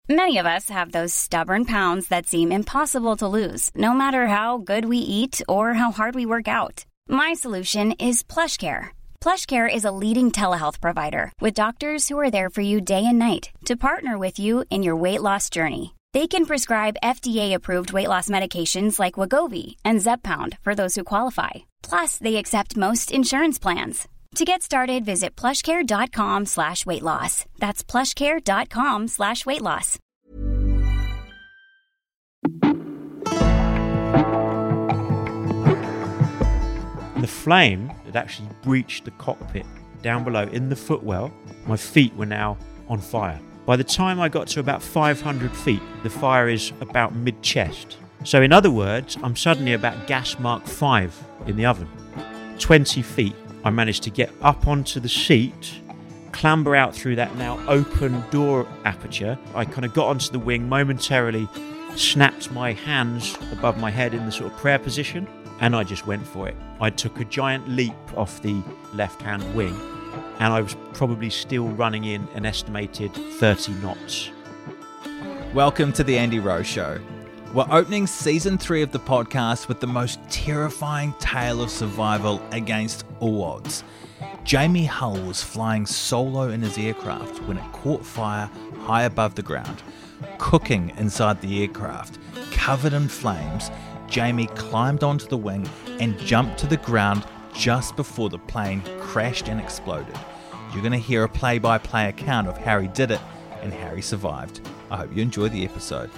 Many of us have those stubborn pounds that seem impossible to lose, no matter how good we eat or how hard we work out. My solution is PlushCare. PlushCare is a leading telehealth provider with doctors who are there for you day and night to partner with you in your weight loss journey. They can prescribe FDA-approved weight loss medications like Wegovy and Zepbound for those who qualify. Plus, they accept most insurance plans. To get started, visit plushcare.com/weightloss. That's plushcare.com/weightloss. The flame had actually breached the cockpit down below in the footwell. My feet were now on fire. By the time I got to about 500 feet, the fire is about mid-chest. So in other words, I'm suddenly about gas mark 5 in the oven. 20 feet, I managed to get up onto the seat, clamber out through that now open door aperture. I kind of got onto the wing, momentarily snapped my hands above my head in the sort of prayer position, and I just went for it. I took a giant leap off the left-hand wing, and I was probably still running in an estimated 30 knots. Welcome to the Andy Rowe Show. We're opening season 3 of the podcast with the most terrifying tale of survival against all odds. Jamie Hull was flying solo in his aircraft when it caught fire high above the ground. Cooking inside the aircraft, covered in flames, Jamie climbed onto the wing and jumped to the ground just before the plane crashed and exploded. You're going to hear a play-by-play account of how he did it and how he survived. I hope you enjoy the episode.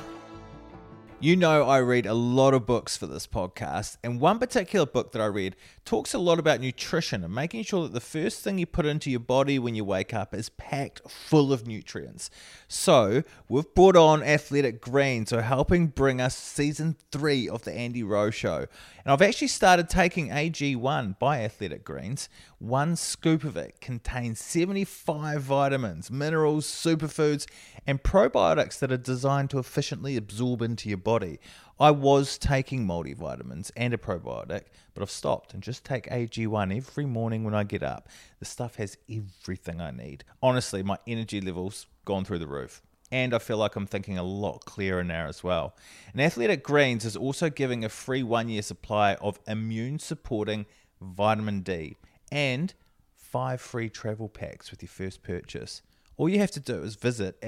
You know I read a lot of books for this podcast, and one particular book that I read talks a lot about nutrition and making sure that the first thing you put into your body when you wake up is packed full of nutrients. So we've brought on Athletic Greens, who are helping bring us season 3 of the Andy Rowe Show. And I've actually started taking AG1 by Athletic Greens. One scoop of it contains 75 vitamins, minerals, superfoods, and probiotics that are designed to efficiently absorb into your body. I was taking multivitamins and a probiotic, but I've stopped and just take AG1 every morning when I get up. The stuff has everything I need. Honestly, my energy level's gone through the roof. And I feel like I'm thinking a lot clearer now as well. And Athletic Greens is also giving a free 1-year supply of immune-supporting vitamin D and 5 free travel packs with your first purchase. All you have to do is visit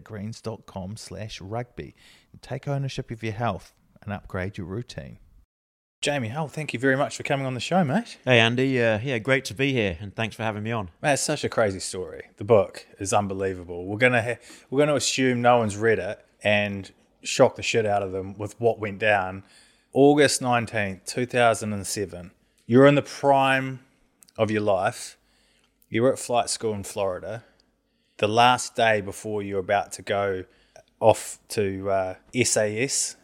athleticgreens.com/rugby and take ownership of your health and upgrade your routine. Jamie Hull, thank you very much for coming on the show, mate. Hey Andy, yeah, great to be here, and thanks for having me on. Man, it's such a crazy story. The book is unbelievable. We're gonna assume no one's read it and shock the shit out of them with what went down. August 19th, 2007. You're in the prime of your life. You're at flight school in Florida. The last day before you're about to go off to SAS,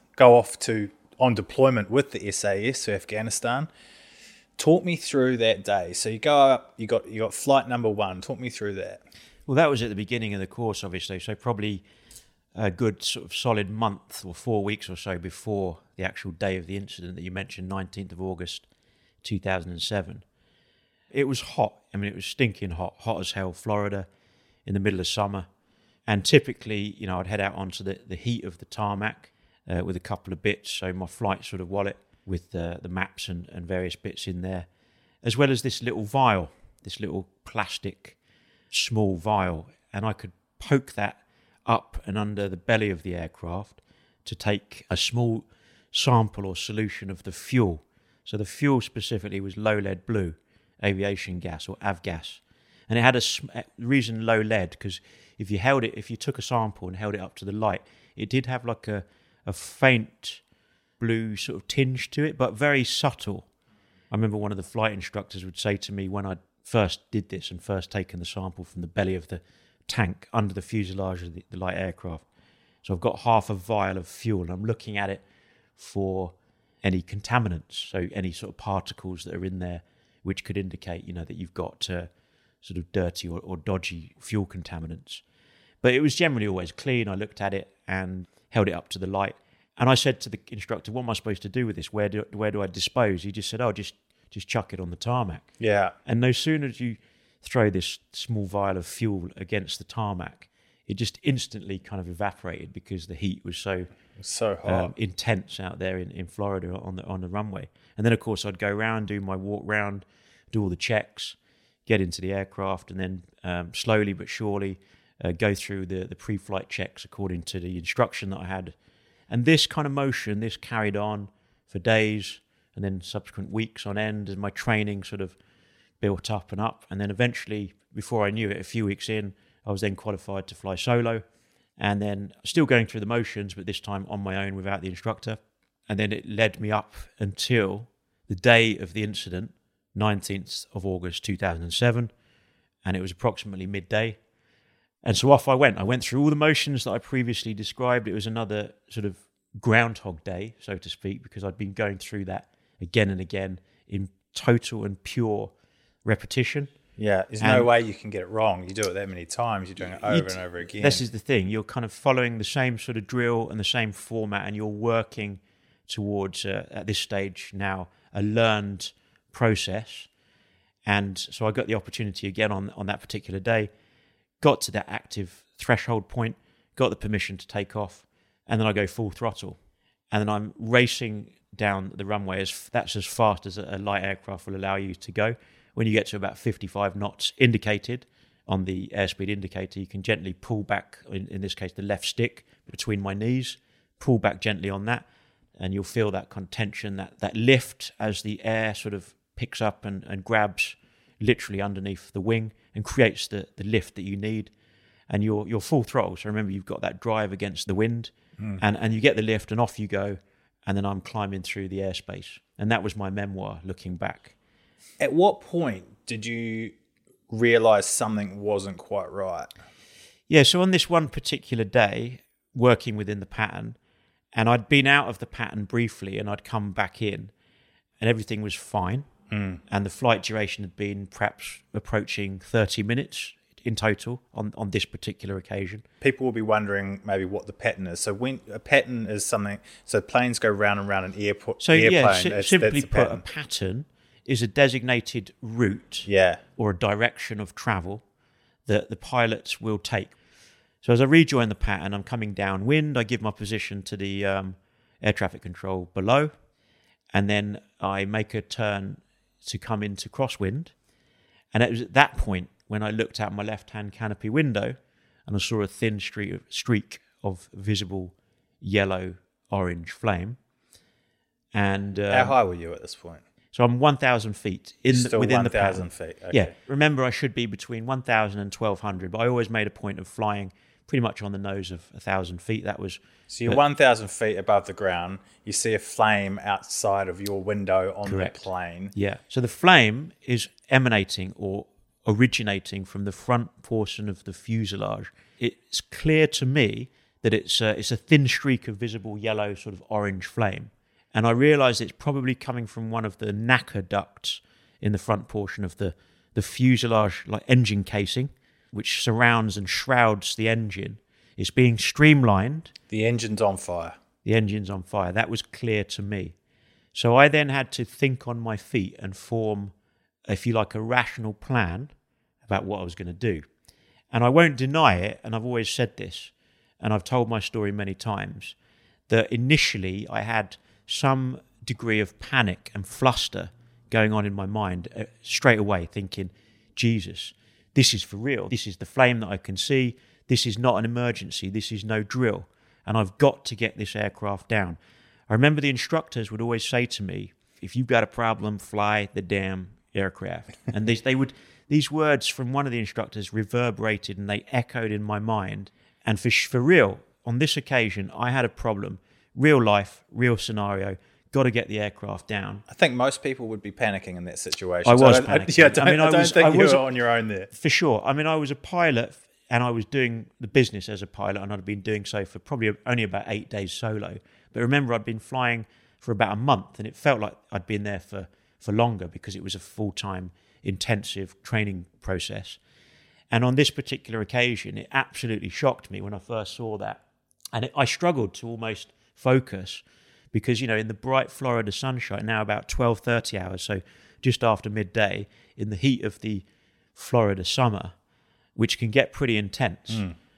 on deployment with the SAS to Afghanistan. Talk me through that day. So you go up, you got flight number 1. Talk me through that. Well, that was at the beginning of the course, obviously, so probably a good sort of solid month or 4 weeks or so before the actual day of the incident that you mentioned, 19th of August, 2007. It was hot. I mean, it was stinking hot as hell, Florida, in the middle of summer. And typically, I'd head out onto the heat of the tarmac with a couple of bits, so my flight sort of wallet with the maps and various bits in there, as well as this little vial, this little plastic small vial, and I could poke that up and under the belly of the aircraft to take a small sample or solution of the fuel. So the fuel specifically was low lead blue aviation gas, or avgas, and it had a reason low lead because if you took a sample and held it up to the light, it did have like a faint blue sort of tinge to it, but very subtle. I remember one of the flight instructors would say to me when I first did this and first taken the sample from the belly of the tank under the fuselage of the light aircraft. So I've got half a vial of fuel and I'm looking at it for any contaminants, so any sort of particles that are in there which could indicate, that you've got sort of dirty or dodgy fuel contaminants. But it was generally always clean. I looked at it and held it up to the light. And I said to the instructor, what am I supposed to do with this? Where do I dispose? He just said, just chuck it on the tarmac. Yeah. And no sooner as you throw this small vial of fuel against the tarmac, it just instantly kind of evaporated because the heat was so hot. intense out there in Florida on the runway. And then, of course, I'd go around, do my walk round, do all the checks, get into the aircraft, and then slowly but surely go through the pre-flight checks according to the instruction that I had. And this kind of motion, this carried on for days and then subsequent weeks on end, as my training sort of built up. And then eventually, before I knew it, a few weeks in, I was then qualified to fly solo, and then still going through the motions, but this time on my own without the instructor. And then it led me up until the day of the incident, 19th of August 2007, and it was approximately midday. And so off I went. I went through all the motions that I previously described. It was another sort of Groundhog Day, so to speak, because I'd been going through that again and again in total and pure repetition. Yeah, there's no way you can get it wrong. You do it that many times, you're doing it over and over again. This is the thing. You're kind of following the same sort of drill and the same format, and you're working towards, at this stage now, a learned process. And so I got the opportunity again on that particular day, got to that active threshold point, got the permission to take off, and then I go full throttle. And then I'm racing down the runway. That's as fast as a light aircraft will allow you to go. When you get to about 55 knots indicated on the airspeed indicator, you can gently pull back, in this case, the left stick between my knees, pull back gently on that, and you'll feel that kind of tension, that lift as the air sort of picks up and grabs literally underneath the wing and creates the lift that you need. And you're full throttle. So remember, you've got that drive against the wind, and you get the lift and off you go, and then I'm climbing through the airspace. And that was my memoir, looking back. At what point did you realise something wasn't quite right? Yeah, so on this one particular day, working within the pattern, and I'd been out of the pattern briefly and I'd come back in and everything was fine. And the flight duration had been perhaps approaching 30 minutes in total on this particular occasion. People will be wondering maybe what the pattern is. So when a pattern is something, so planes go round and round an airplane. So simply put, a pattern is a designated route or a direction of travel that the pilots will take. So as I rejoin the pattern, I'm coming downwind, I give my position to the air traffic control below, and then I make a turn to come into crosswind. And it was at that point when I looked out my left-hand canopy window and I saw a thin streak of visible yellow-orange flame. And how high were you at this point? So I'm 1,000 feet within the pattern. 1,000 feet. Okay. Yeah. Remember, I should be between 1,000 and 1,200, but I always made a point of flying pretty much on the nose of 1,000 feet. That was. So you're 1,000 feet above the ground. You see a flame outside of your window on the plane. Yeah. So the flame is emanating or originating from the front portion of the fuselage. It's clear to me that it's a thin streak of visible yellow, sort of orange flame. And I realised it's probably coming from one of the NACA ducts in the front portion of the fuselage, like engine casing, which surrounds and shrouds the engine. It's being streamlined. The engine's on fire. The engine's on fire. That was clear to me. So I then had to think on my feet and form, if you like, a rational plan about what I was going to do. And I won't deny it, and I've always said this, and I've told my story many times, that initially I had some degree of panic and fluster going on in my mind straight away, thinking, Jesus, this is for real. This is the flame that I can see. This is not an emergency. This is no drill. And I've got to get this aircraft down. I remember the instructors would always say to me, if you've got a problem, fly the damn aircraft. And these words from one of the instructors reverberated and they echoed in my mind. And for real, on this occasion, I had a problem. Real life, real scenario, got to get the aircraft down. I think most people would be panicking in that situation. I was panicking. I don't think you were on your own there. For sure. I mean, I was a pilot and I was doing the business as a pilot, and I'd been doing so for probably only about 8 days solo. But remember, I'd been flying for about a month, and it felt like I'd been there for longer because it was a full-time, intensive training process. And on this particular occasion, it absolutely shocked me when I first saw that. And I struggled to almost focus because, in the bright Florida sunshine, now about 12:30 hours, so just after midday, in the heat of the Florida summer, which can get pretty intense.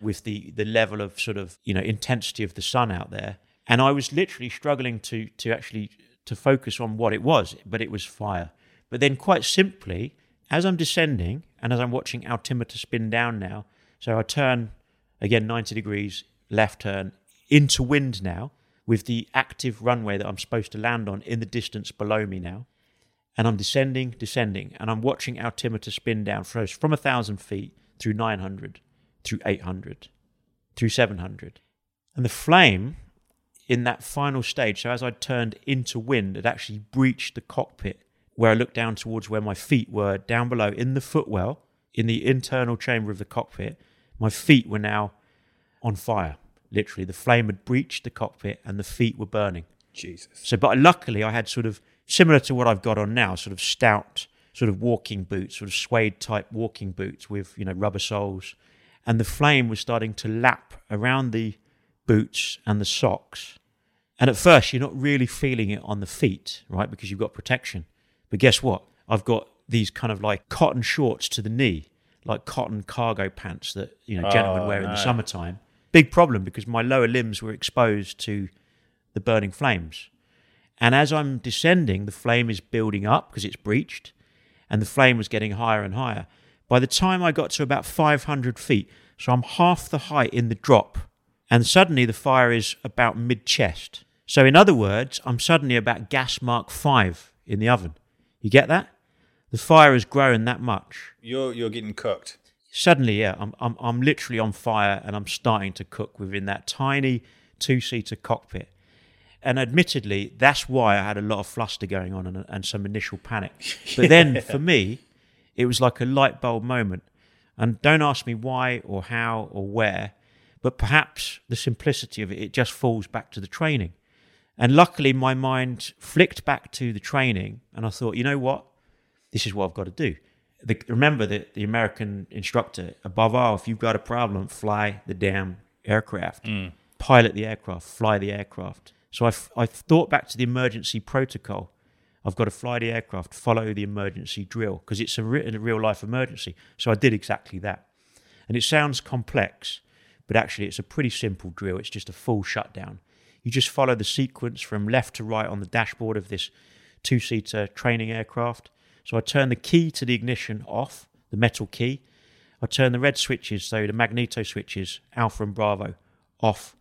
with the level of sort of, intensity of the sun out there. And I was literally struggling to actually focus on what it was, but it was fire. But then quite simply, as I'm descending and as I'm watching altimeter spin down now, so I turn, again, 90 degrees, left turn, into wind now, with the active runway that I'm supposed to land on in the distance below me now. And I'm descending, and I'm watching altimeter spin down from 1,000 feet through 900, through 800, through 700. And the flame in that final stage, so as I turned into wind, it actually breached the cockpit where I looked down towards where my feet were down below in the footwell, in the internal chamber of the cockpit. My feet were now on fire. Literally, the flame had breached the cockpit and the feet were burning. Jesus. So, but luckily I had sort of, similar to what I've got on now, sort of stout, sort of walking boots, sort of suede type walking boots with, rubber soles. And the flame was starting to lap around the boots and the socks. And at first you're not really feeling it on the feet, right? Because you've got protection. But guess what? I've got these kind of like cotton shorts to the knee, like cotton cargo pants that, gentlemen wear in the summertime. Big problem because my lower limbs were exposed to the burning flames. And as I'm descending, the flame is building up because it's breached, and the flame was getting higher and higher. By the time I got to about 500 feet, so I'm half the height in the drop, and suddenly the fire is about mid-chest. So in other words, I'm suddenly about gas mark 5 in the oven. You get that? The fire has grown that much. You're getting cooked. Suddenly, yeah, I'm literally on fire, and I'm starting to cook within that tiny 2-seater cockpit. And admittedly, that's why I had a lot of fluster going on and some initial panic. But then for me, it was like a light bulb moment. And don't ask me why or how or where, but perhaps the simplicity of it just falls back to the training. And luckily, my mind flicked back to the training, and I thought, you know what? This is what I've got to do. Remember that the American instructor, above all, if you've got a problem, fly the damn aircraft. Pilot the aircraft, fly the aircraft. So I thought back to the emergency protocol. I've got to fly the aircraft, follow the emergency drill, because it's a real-life emergency. So I did exactly that. And it sounds complex, but actually it's a pretty simple drill. It's just a full shutdown. You just follow the sequence from left to right on the dashboard of this 2-seater training aircraft. So I turn the key to the ignition off, the metal key. I turn the red switches, so the magneto switches, Alpha and Bravo, off.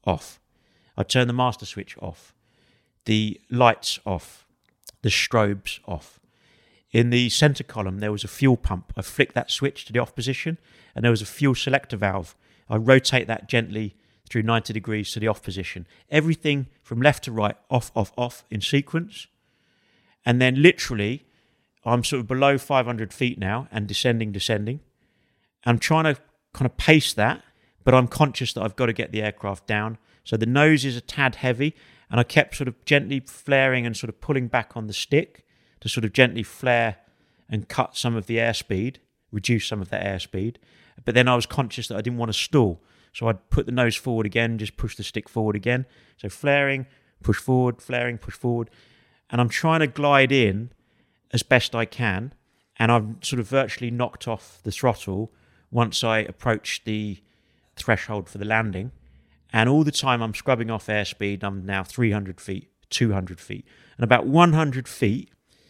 I turn the master switch off, the lights off, the strobes off. In the center column, there was a fuel pump. I flick that switch to the off position, and there was a fuel selector valve. I rotate that gently through 90 degrees to the off position. Everything from left to right, off in sequence. And then literally, I'm sort of below 500 feet now and descending. I'm trying to kind of pace that, but I'm conscious that I've got to get the aircraft down. So the nose is a tad heavy, and I kept sort of gently flaring and sort of pulling back on the stick to sort of gently flare and cut some of the airspeed, reduce some of that airspeed. But then I was conscious that I didn't want to stall. So I'd put the nose forward again, just push the stick forward again. So flaring, push forward, flaring, push forward. And I'm trying to glide in as best I can. And I've sort of virtually knocked off the throttle once I approached the threshold for the landing. And all the time I'm scrubbing off airspeed. I'm now 300 feet, 200 feet. And about 100 feet,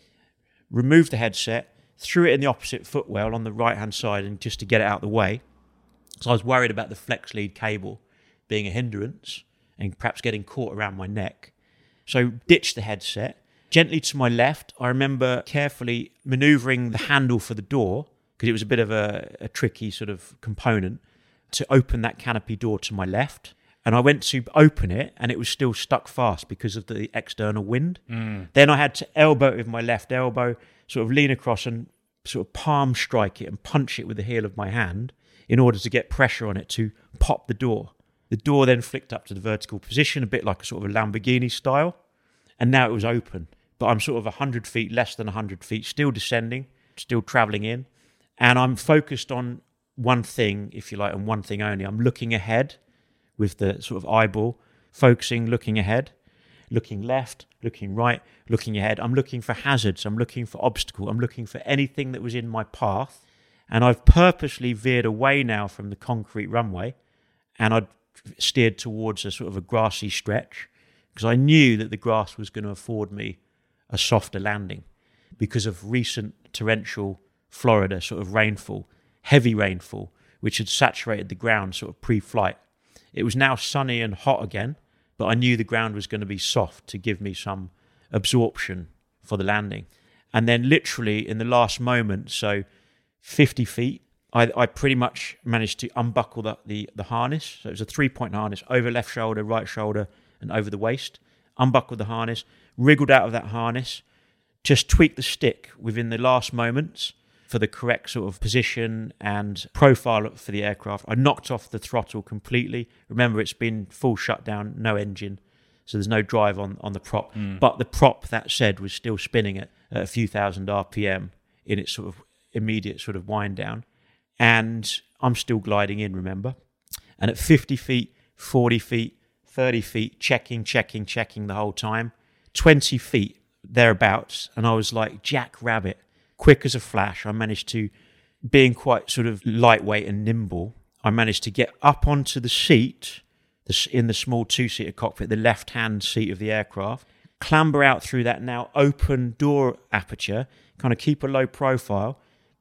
removed the headset, threw it in the opposite footwell on the right-hand side, and just to get it out of the way. So I was worried about the flex lead cable being a hindrance and perhaps getting caught around my neck. So ditched the headset. Gently to my left, I remember carefully manoeuvring the handle for the door, because it was a bit of a tricky sort of component, to open that canopy door to my left. And I went to open it, and it was still stuck fast because of the external wind. Then I had to elbow it with my left elbow, sort of lean across and sort of palm strike it and punch it with the heel of my hand in order to get pressure on it to pop the door. The door then flicked up to the vertical position, a bit like a sort of a Lamborghini style. And now it was open. But I'm sort of 100 feet, less than 100 feet, still descending, still traveling in. And I'm focused on one thing, if you like, and one thing only. I'm looking ahead with the sort of eyeball, focusing, looking ahead, looking left, looking right, looking ahead. I'm looking for hazards. I'm looking for obstacle. I'm looking for anything that was in my path. And I've purposely veered away now from the concrete runway. and I'd steered towards a sort of a grassy stretch because I knew that the grass was going to afford me a softer landing because of recent torrential Florida sort of rainfall, heavy rainfall, which had saturated the ground sort of pre-flight. It was now sunny and hot again, but I knew the ground was going to be soft to give me some absorption for the landing. And then literally in the last moment, so 50 feet, I pretty much managed to unbuckle the harness. So it was a 3-point harness over left shoulder, right shoulder, and over the waist. Unbuckled the harness, wriggled out of that harness, just tweaked the stick within the last moments for the correct sort of position and profile for the aircraft. I knocked off the throttle completely. Remember, it's been full shutdown, no engine, so there's no drive on the prop. But the prop, that said, was still spinning at a few thousand RPM in its sort of immediate sort of wind down. And I'm still gliding in, remember? And at 50 feet, 40 feet, 30 feet, checking the whole time. 20 feet, thereabouts, and I was like Jack Rabbit, quick as a flash. I managed to, being quite sort of lightweight and nimble, I managed to get up onto the seat, in the small two-seater cockpit, the left-hand seat of the aircraft, clamber out through that now open door aperture, kind of keep a low profile,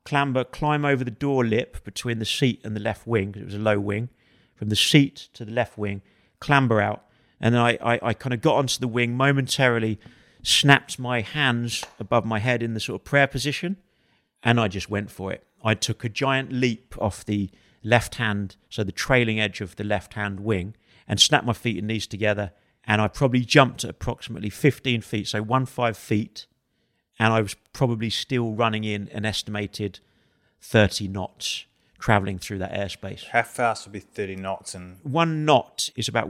climb over the door lip between the seat and the left wing, because it was a low wing, from the seat to the left wing, clamber out, and then I kind of got onto the wing, momentarily snapped my hands above my head in the sort of prayer position, and I just went for it. I took a giant leap off the left hand, so the trailing edge of the left hand wing, and snapped my feet and knees together, and I probably jumped at approximately 15 feet, so 15 feet, and I was probably still running in an estimated 30 knots, travelling through that airspace. How fast would be 30 knots? And 1 knot is about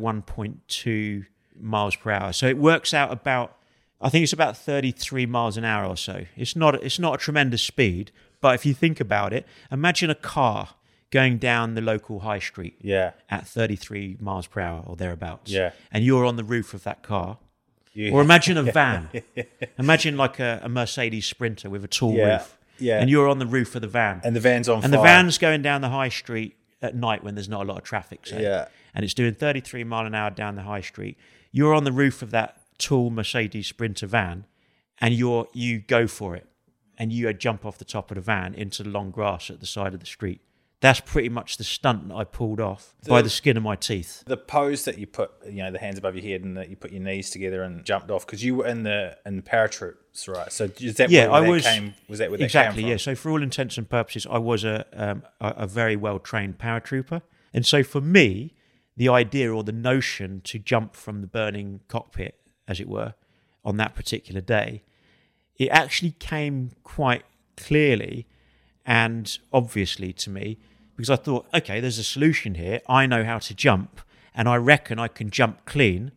1.2 miles per hour. So it works out about, I think it's about 33 miles an hour or so. It's not a tremendous speed, but if you think about it, imagine a car going down the local high street at 33 miles per hour or thereabouts. Yeah. And you're on the roof of that car. Or imagine a van. Imagine like a Mercedes Sprinter with a tall roof. Yeah. And you're on the roof of the van. And the van's on fire. And the van's going down the high street at night when there's not a lot of traffic, say. Yeah. And it's doing 33 mile an hour down the high street. You're on the roof of that tall Mercedes Sprinter van, and you go for it. And you jump off the top of the van into the long grass at the side of the street. That's pretty much the stunt that I pulled off by the skin of my teeth. The pose that you put, the hands above your head and that you put your knees together and jumped off, because you were in the paratroops, right? So is that where that came? Was that where that came from? Exactly, yeah. So for all intents and purposes, I was a very well-trained paratrooper. And so for me, the idea or the notion to jump from the burning cockpit, as it were, on that particular day, it actually came quite clearly and obviously to me, because I thought, okay, there's a solution here. I know how to jump, and I reckon I can jump clean,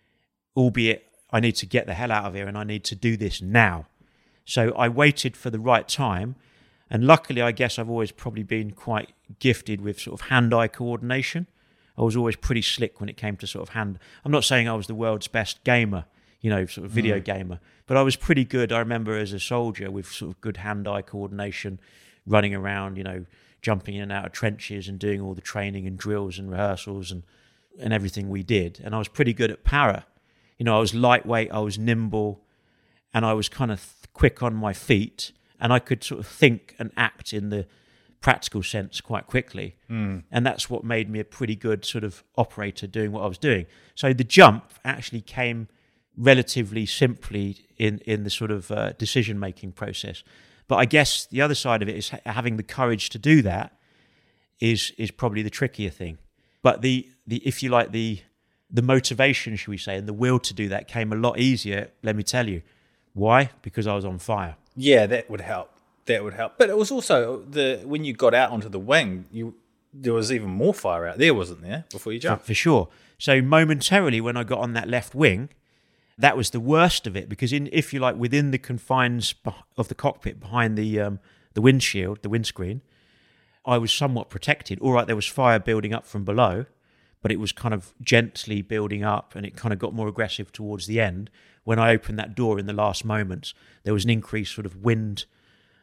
albeit I need to get the hell out of here and I need to do this now. So I waited for the right time, and luckily, I guess I've always probably been quite gifted with sort of hand-eye coordination. I was always pretty slick when it came to sort of hand. I'm not saying I was the world's best gamer, sort of video gamer, but I was pretty good. I remember as a soldier with sort of good hand-eye coordination, running around, jumping in and out of trenches and doing all the training and drills and rehearsals and everything we did. And I was pretty good at para. I was lightweight, I was nimble, and I was kind of quick on my feet, and I could sort of think and act in the practical sense quite quickly. And that's what made me a pretty good sort of operator doing what I was doing. So the jump actually came relatively simply in the sort of decision-making process. But I guess the other side of it is having the courage to do that is probably the trickier thing. But the if you like, the motivation, should we say, and the will to do that came a lot easier, let me tell you. Why? Because I was on fire. Yeah, that would help. But it was also, when you got out onto the wing, there was even more fire out there, wasn't there, before you jumped? For sure. So momentarily when I got on that left wing, that was the worst of it, because if you like, within the confines of the cockpit, behind the windshield, the windscreen, I was somewhat protected. All right, there was fire building up from below, but it was kind of gently building up, and it kind of got more aggressive towards the end. When I opened that door in the last moments, there was an increased sort of wind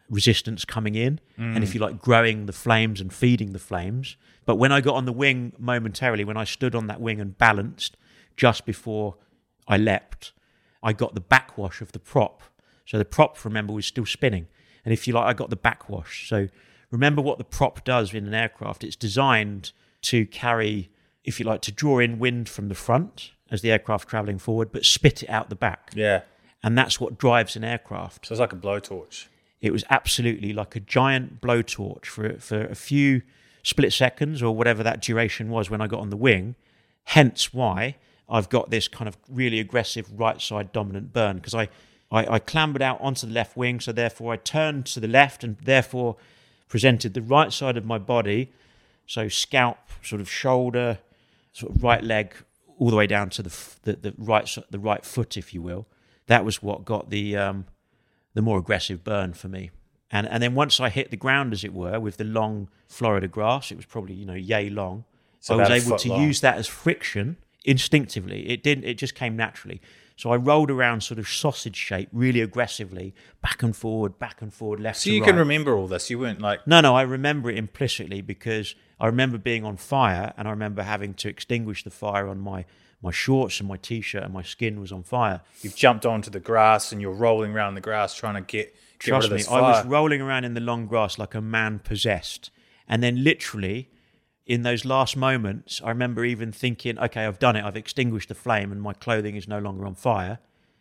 resistance coming in, and if you like, growing the flames and feeding the flames. But when I got on the wing momentarily, when I stood on that wing and balanced just before I leapt, I got the backwash of the prop. So the prop, remember, was still spinning. And if you like, I got the backwash. So remember what the prop does in an aircraft. It's designed to carry, if you like, to draw in wind from the front as the aircraft travelling forward, but spit it out the back. Yeah. And that's what drives an aircraft. So it's like a blowtorch. It was absolutely like a giant blowtorch for a few split seconds or whatever that duration was when I got on the wing. Hence why I've got this kind of really aggressive right side dominant burn, because I clambered out onto the left wing, so therefore I turned to the left and therefore presented the right side of my body, so scalp, sort of shoulder, sort of right leg, all the way down to the right foot, if you will. That was what got the more aggressive burn for me. And then once I hit the ground, as it were, with the long Florida grass, it was probably, yay long. So I was able to use that as friction instinctively. It just came naturally. So I rolled around sort of sausage shape really aggressively, back and forward, left to right. So you can remember all this? You weren't like... No, I remember it implicitly, because I remember being on fire, and I remember having to extinguish the fire on my shorts and my T-shirt, and my skin was on fire. You've jumped onto the grass and you're rolling around the grass trying to get rid of this fire. I was rolling around in the long grass like a man possessed. And then literally, in those last moments, I remember even thinking, okay, I've done it. I've extinguished the flame and my clothing is no longer on fire.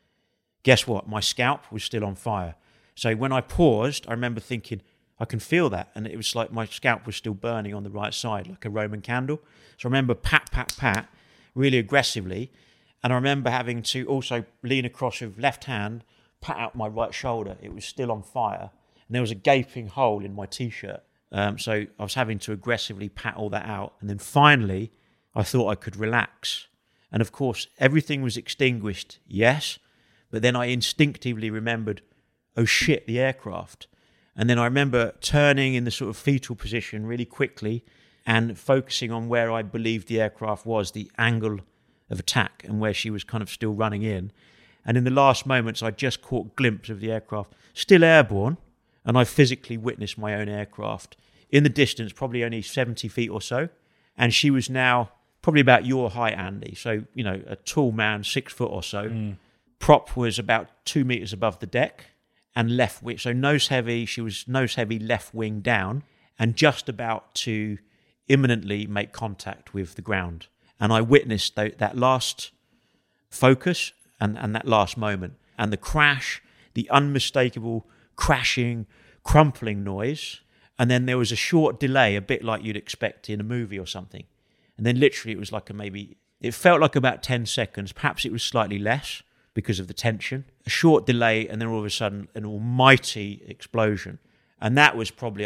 Guess what? My scalp was still on fire. So when I paused, I remember thinking, I can feel that. And it was like my scalp was still burning on the right side, like a Roman candle. So I remember pat, really aggressively. And I remember having to also lean across with left hand, pat out my right shoulder. It was still on fire. And there was a gaping hole in my T-shirt. So I was having to aggressively pat all that out. And then finally, I thought I could relax. And of course, everything was extinguished, yes. But then I instinctively remembered, oh shit, the aircraft. And then I remember turning in the sort of fetal position really quickly and focusing on where I believed the aircraft was, the angle of attack, and where she was kind of still running in. And in the last moments, I just caught a glimpse of the aircraft, still airborne, and I physically witnessed my own aircraft in the distance, probably only 70 feet or so. And she was now probably about your height, Andy. So, a tall man, 6 foot or so. Prop was about 2 meters above the deck, and left wing. So nose heavy, she was nose heavy, left wing down, and just about to imminently make contact with the ground. And I witnessed that last focus and that last moment, and the crash, the unmistakable crashing, crumpling noise. And then there was a short delay, a bit like you'd expect in a movie or something. And then literally it was like it felt like about 10 seconds. Perhaps it was slightly less because of the tension. A short delay, and then all of a sudden an almighty explosion. And that was probably,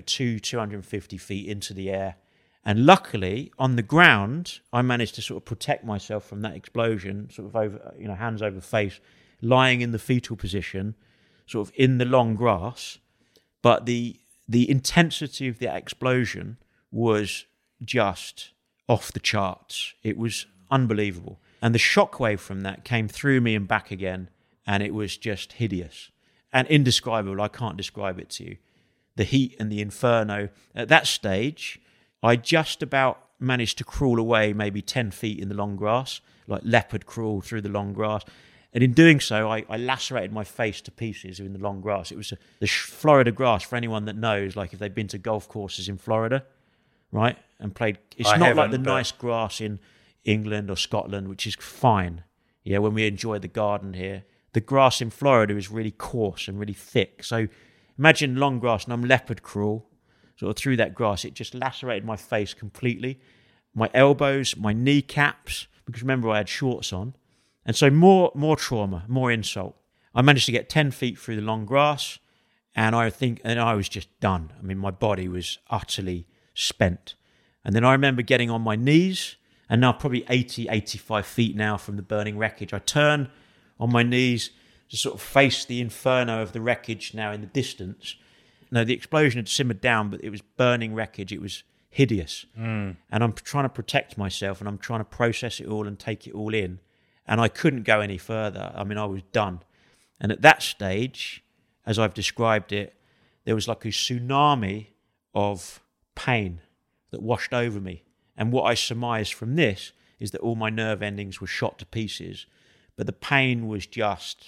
250 feet into the air. And luckily, on the ground, I managed to sort of protect myself from that explosion, sort of over, hands over face, lying in the fetal position, sort of in the long grass. But the intensity of the explosion was just off the charts. It was unbelievable. And the shockwave from that came through me and back again, and it was just hideous and indescribable. I can't describe it to you. The heat and the inferno. At that stage, I just about managed to crawl away maybe 10 feet in the long grass, like leopard crawl through the long grass. And in doing so, I lacerated my face to pieces in the long grass. It was the Florida grass, for anyone that knows, like if they've been to golf courses in Florida, right, and played. It's not like the nice grass in England or Scotland, which is fine. Yeah, when we enjoy the garden here. The grass in Florida is really coarse and really thick. So imagine long grass, and I'm leopard crawl, sort of through that grass. It just lacerated my face completely. My elbows, my kneecaps, because remember I had shorts on. And so more trauma, more insult. I managed to get 10 feet through the long grass, and I was just done. I mean, my body was utterly spent. And then I remember getting on my knees, and now probably 85 feet now from the burning wreckage. I turn on my knees to sort of face the inferno of the wreckage now in the distance. No, the explosion had simmered down, but it was burning wreckage. It was hideous. And I'm trying to protect myself, and I'm trying to process it all and take it all in. And I couldn't go any further. I mean, I was done. And at that stage, as I've described it, there was like a tsunami of pain that washed over me. And what I surmised from this is that all my nerve endings were shot to pieces, but the pain was just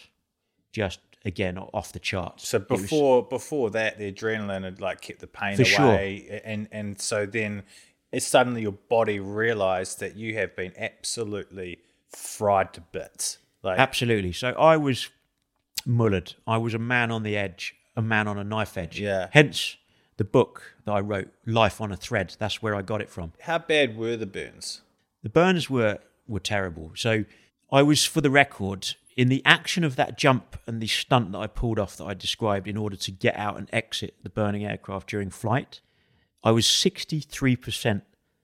again off the charts. So before that, the adrenaline had like kept the pain away, and so then it's suddenly your body realised that you have been absolutely fried to bits. Like, absolutely. So I was mullered. I was a man on the edge, a man on a knife edge. Yeah. Hence the book that I wrote, Life on a Thread. That's where I got it from. how bad were the burns? The burns were terrible. So I was, for the record, in the action of that jump and the stunt that I pulled off that I described in order to get out and exit the burning aircraft during flight, I was 63%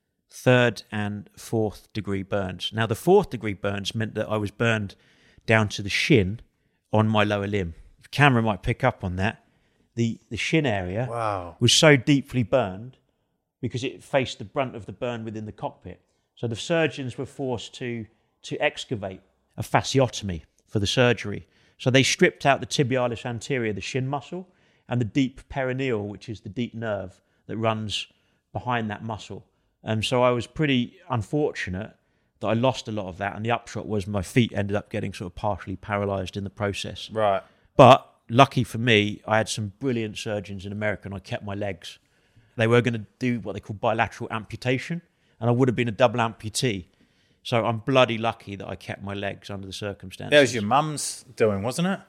third and fourth degree burns. Now, the fourth degree burns meant that I was burned down to the shin on my lower limb. The camera might pick up on that. The shin area was so deeply burned because it faced the brunt of the burn within the cockpit. So the surgeons were forced to excavate a fasciotomy for the surgery. So they stripped out the tibialis anterior, the shin muscle, and the deep perineal, which is the deep nerve that runs behind that muscle. So I was pretty unfortunate that I lost a lot of that, and the upshot was my feet ended up getting sort of partially paralysed in the process. Right. But lucky for me, I had some brilliant surgeons in America, and I kept my legs. They were going to do what they call bilateral amputation, and I would have been a double amputee. So I'm bloody lucky that I kept my legs under the circumstances. That was your mum's doing, wasn't it?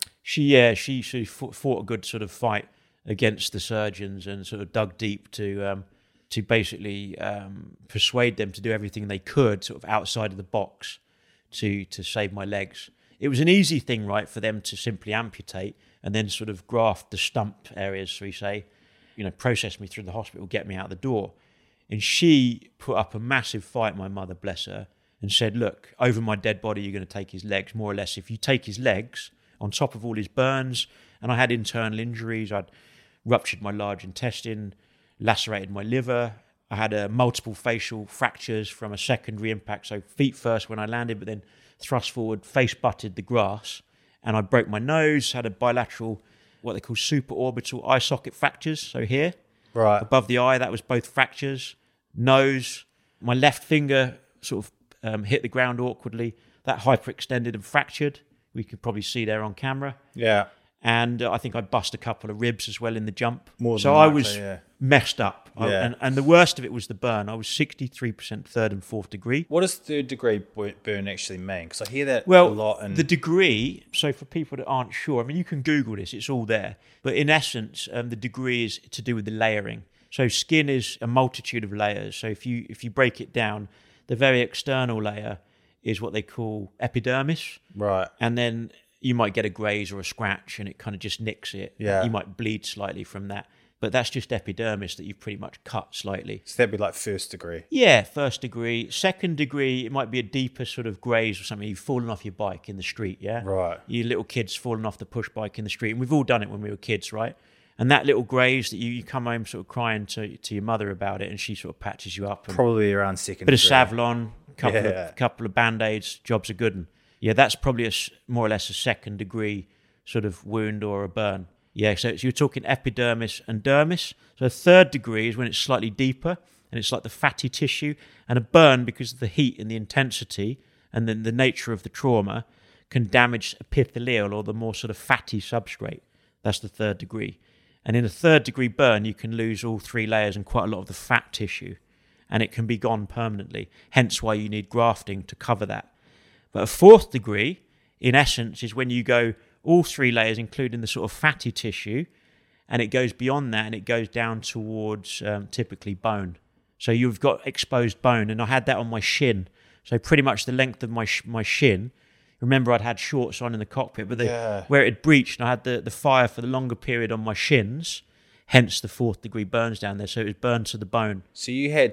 She fought a good sort of fight against the surgeons and sort of dug deep to basically persuade them to do everything they could sort of outside of the box to save my legs. It was an easy thing, right, for them to simply amputate and then sort of graft the stump areas, so we say, process me through the hospital, get me out the door. And she put up a massive fight, my mother, bless her, and said, look, over my dead body, you're going to take his legs, more or less. If you take his legs, on top of all his burns, and I had internal injuries, I'd ruptured my large intestine, lacerated my liver, I had multiple facial fractures from a secondary impact, so feet first when I landed, but then thrust forward, face butted the grass, and I broke my nose, had a bilateral, what they call supraorbital eye socket fractures, so here, right above the eye, that was both fractures, nose, my left finger sort of hit the ground awkwardly, that hyperextended and fractured, we could probably see there on camera. Yeah. And I think I bust a couple of ribs as well in the jump. So I was messed up. Yeah. And the worst of it was the burn. I was 63% third and fourth degree. What does third degree burn actually mean? Because I hear that a lot. And the degree, so for people that aren't sure, I mean, you can Google this, it's all there. But in essence, the degree is to do with the layering. So skin is a multitude of layers. So if you break it down, the very external layer is what they call epidermis. Right. And then you might get a graze or a scratch and it kind of just nicks it. Yeah. You might bleed slightly from that. But that's just epidermis that you've pretty much cut slightly. So that'd be like first degree? Yeah, first degree. Second degree, it might be a deeper sort of graze or something. You've fallen off your bike in the street, yeah? Right. You little kids falling off the push bike in the street. And we've all done it when we were kids, right? And that little graze that you come home sort of crying to your mother about it and she sort of patches you up. And probably around second bit degree. Of Savlon, couple of Band-Aids, job's a good one. Yeah, that's probably more or less a second degree sort of wound or a burn. Yeah, so you're talking epidermis and dermis. So a third degree is when it's slightly deeper and it's like the fatty tissue. And a burn, because of the heat and the intensity and then the nature of the trauma, can damage epithelial or the more sort of fatty substrate. That's the third degree. And in a third degree burn, you can lose all three layers and quite a lot of the fat tissue. And it can be gone permanently. Hence why you need grafting to cover that. But a fourth degree, in essence, is when you go all three layers, including the sort of fatty tissue, and it goes beyond that and it goes down towards typically bone. So you've got exposed bone, and I had that on my shin. So pretty much the length of my shin. Remember, I'd had shorts on in the cockpit, but where it had breached, and I had the fire for the longer period on my shins, hence the fourth degree burns down there. So it was burned to the bone. So you had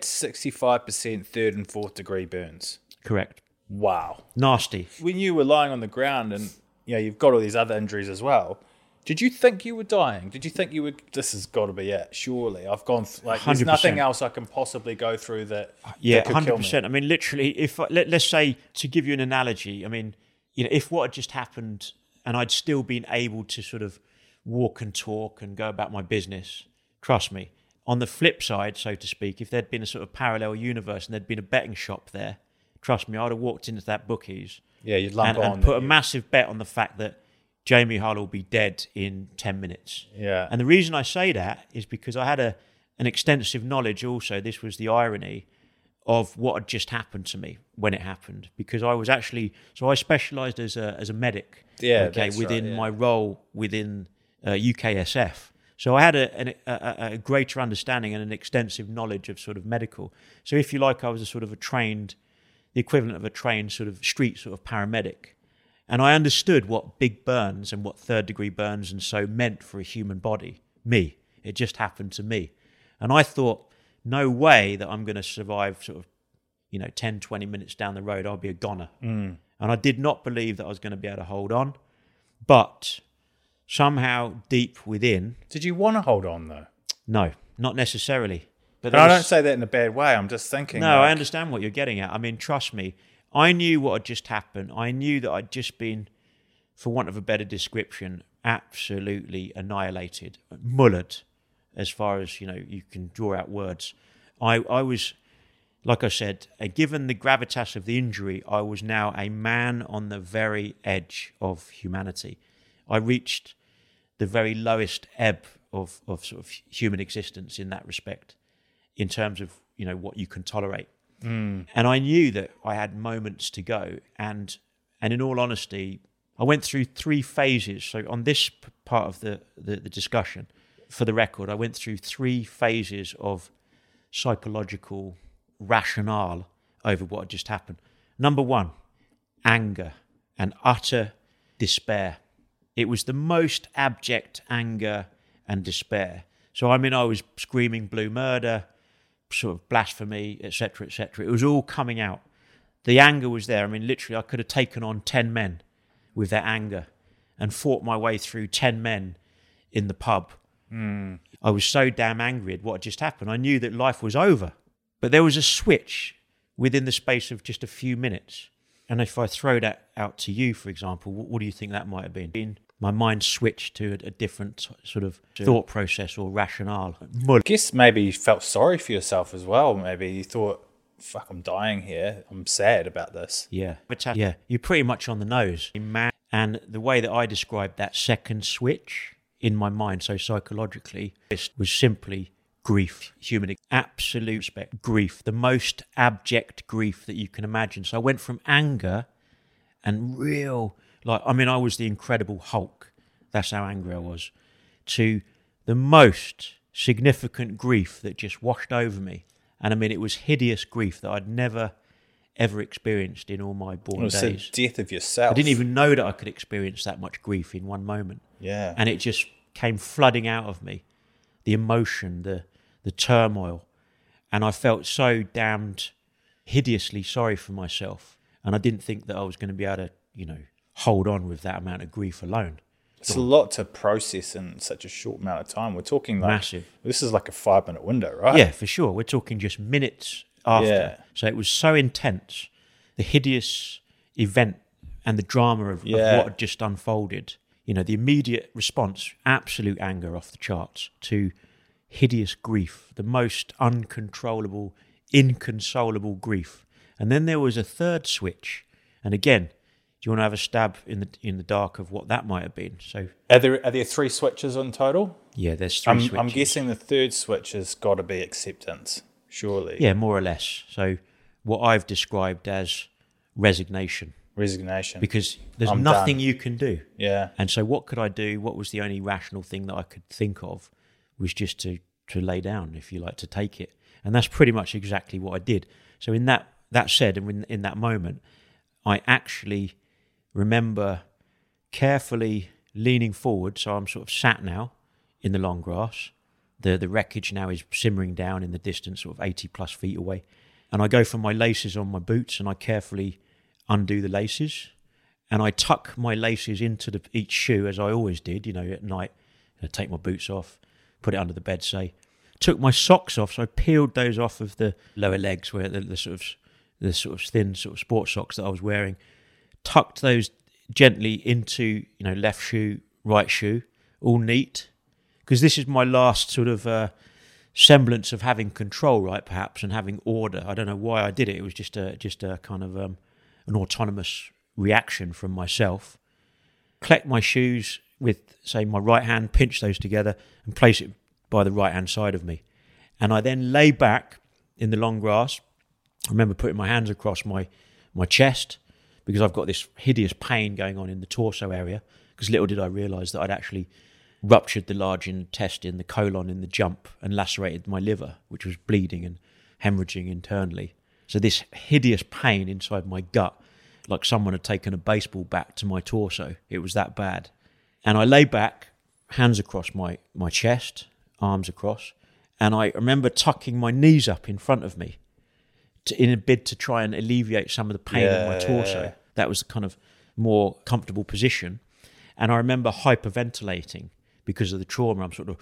65% third and fourth degree burns? Correct. Wow. Nasty. When you were lying on the ground and you've got all these other injuries as well, did you think you were dying? Did you think you would, this has got to be it, surely? I've gone, there's 100%. Nothing else I can possibly go through that Yeah, that could 100%. kill me. I mean, literally, if let's say, to give you an analogy, I mean, if what had just happened and I'd still been able to sort of walk and talk and go about my business. Trust me. On the flip side, so to speak, if there'd been a sort of parallel universe and there'd been a betting shop there, trust me, I'd have walked into that bookies you'd lump on and put a massive bet on the fact that Jamie Hull will be dead in 10 minutes. Yeah. And the reason I say that is because I had an extensive knowledge also, this was the irony, of what had just happened to me when it happened. Because I was actually, so I specialised as a medic within my role within UKSF. So I had a greater understanding and an extensive knowledge of sort of medical. So if you like, I was the equivalent of a trained sort of street sort of paramedic. And I understood what big burns and what third-degree burns and so meant for a human body. Me. It just happened to me. And I thought, no way that I'm going to survive sort of, 10, 20 minutes down the road, I'll be a goner. And I did not believe that I was going to be able to hold on. But somehow deep within... Did you want to hold on, though? No, not necessarily. But I don't say that in a bad way. I'm just thinking... No, I understand what you're getting at. I mean, trust me. I knew what had just happened. I knew that I'd just been, for want of a better description, absolutely annihilated, mullered, as far as, you can draw out words. I was, like I said, given the gravitas of the injury, I was now a man on the very edge of humanity. I reached the very lowest ebb of sort of human existence in that respect, in terms of, what you can tolerate. And I knew that I had moments to go. And in all honesty, I went through 3 phases. So on this part of the discussion, for the record, I went through 3 phases of psychological rationale over what had just happened. Number 1, anger and utter despair. It was the most abject anger and despair. So, I was screaming blue murder, sort of blasphemy, etc., etc. It was all coming out. The anger was there. Literally, I could have taken on 10 men with that anger and fought my way through 10 men in the pub. I was so damn angry at what had just happened. I knew that life was over. But there was a switch within the space of just a few minutes. And if I throw that out to you, for example, what do you think that might have been? My mind switched to a different sort of thought process or rationale. I guess maybe you felt sorry for yourself as well. Maybe you thought, fuck, I'm dying here. I'm sad about this. Yeah. Yeah, you're pretty much on the nose. And the way that I described that second switch in my mind, so psychologically, was simply grief, absolute respect, grief, the most abject grief that you can imagine. So I went from anger and I was the Incredible Hulk, that's how angry I was, to the most significant grief that just washed over me. And it was hideous grief that I'd never, ever experienced in all my born days. It was the death of yourself. I didn't even know that I could experience that much grief in one moment. Yeah. And it just came flooding out of me, the emotion, the turmoil. And I felt so damned hideously sorry for myself. And I didn't think that I was going to be able to, hold on with that amount of grief alone. It's a lot to process in such a short amount of time. We're talking massive. This is like a 5-minute window, right? Yeah, for sure. We're talking just minutes after. Yeah. So it was so intense, the hideous event and the drama of what had just unfolded. The immediate response, absolute anger off the charts, to hideous grief, the most uncontrollable, inconsolable grief. And then there was a third switch. And again, do you want to have a stab in the dark of what that might have been? So, are there 3 switches in total? Yeah, there's 3 switches. I'm guessing the third switch has got to be acceptance, surely. Yeah, more or less. So what I've described as resignation. Because there's nothing you can do. Yeah. And so what could I do? What was the only rational thing that I could think of was just to lay down, if you like, to take it. And that's pretty much exactly what I did. So in that said, and in that moment, I actually remember carefully leaning forward. So I'm sort of sat now in the long grass. The wreckage now is simmering down in the distance, sort of 80 plus feet away. And I go for my laces on my boots and I carefully undo the laces. And I tuck my laces into each shoe, as I always did, at night. I take my boots off, put it under the bed, say. Took my socks off, so I peeled those off of the lower legs, where the sort of thin sort of sports socks that I was wearing. Tucked those gently into, left shoe, right shoe, all neat, because this is my last sort of semblance of having control, right, perhaps, and having order. I don't know why I did it. It was just a kind of an autonomous reaction from myself. Collect my shoes with, say, my right hand, pinch those together and place it by the right-hand side of me. And I then lay back in the long grass. I remember putting my hands across my chest because I've got this hideous pain going on in the torso area, because little did I realise that I'd actually ruptured the large intestine, the colon in the jump, and lacerated my liver, which was bleeding and hemorrhaging internally. So this hideous pain inside my gut, like someone had taken a baseball bat to my torso. It was that bad. And I lay back, hands across my chest, arms across, and I remember tucking my knees up in front of me in a bid to try and alleviate some of the pain in my torso. Yeah. That was the kind of more comfortable position. And I remember hyperventilating because of the trauma. I'm sort of